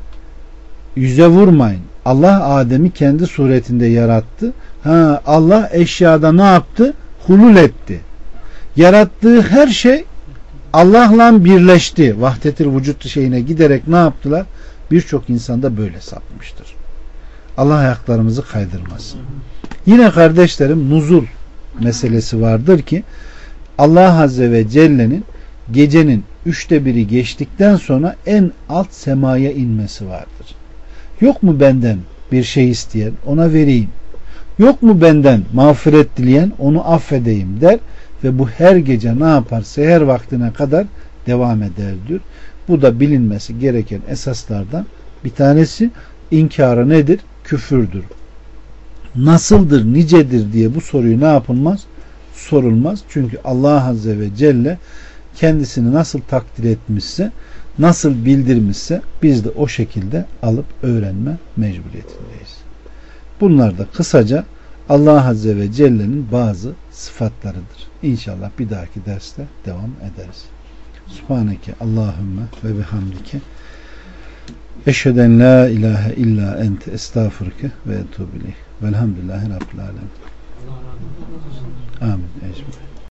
Yüze vurmayın. Allah Adem'i kendi suretinde yarattı. Allah eşyada ne yaptı? Hulul etti. Yarattığı her şey Allah'la birleşti. Vahdetil vücut şeyine giderek ne yaptılar? Birçok insan da böyle sapmıştır. Allah ayaklarımızı kaydırmasın. Yine kardeşlerim nuzul meselesi vardır ki Allah Azze ve Celle'nin gecenin 1/3'ü geçtikten sonra en alt semaya inmesi vardır. Yok mu benden bir şey isteyen, ona vereyim. Yok mu benden mağfiret dileyen, onu affedeyim der ve bu her gece ne yapar? Seher vaktine kadar devam eder diyor. Bu da bilinmesi gereken esaslardan bir tanesi. İnkarı nedir? Küfürdür. Nasıldır, nicedir diye bu soruyu ne yapılmaz? Sorulmaz. Çünkü Allah Azze ve Celle kendisini nasıl takdir etmişse, nasıl bildirmişse biz de o şekilde alıp öğrenme mecburiyetindeyiz. Bunlar da kısaca Allah Azze ve Celle'nin bazı sıfatlarıdır. İnşallah bir dahaki derste devam ederiz. Subhaneke Allahümme ve bihamdike eşheden la ilahe illa ente estağfurke ve etûbü ileyh. Velhamdülillahi Rabbil alemin. Amin. Ecmaîn.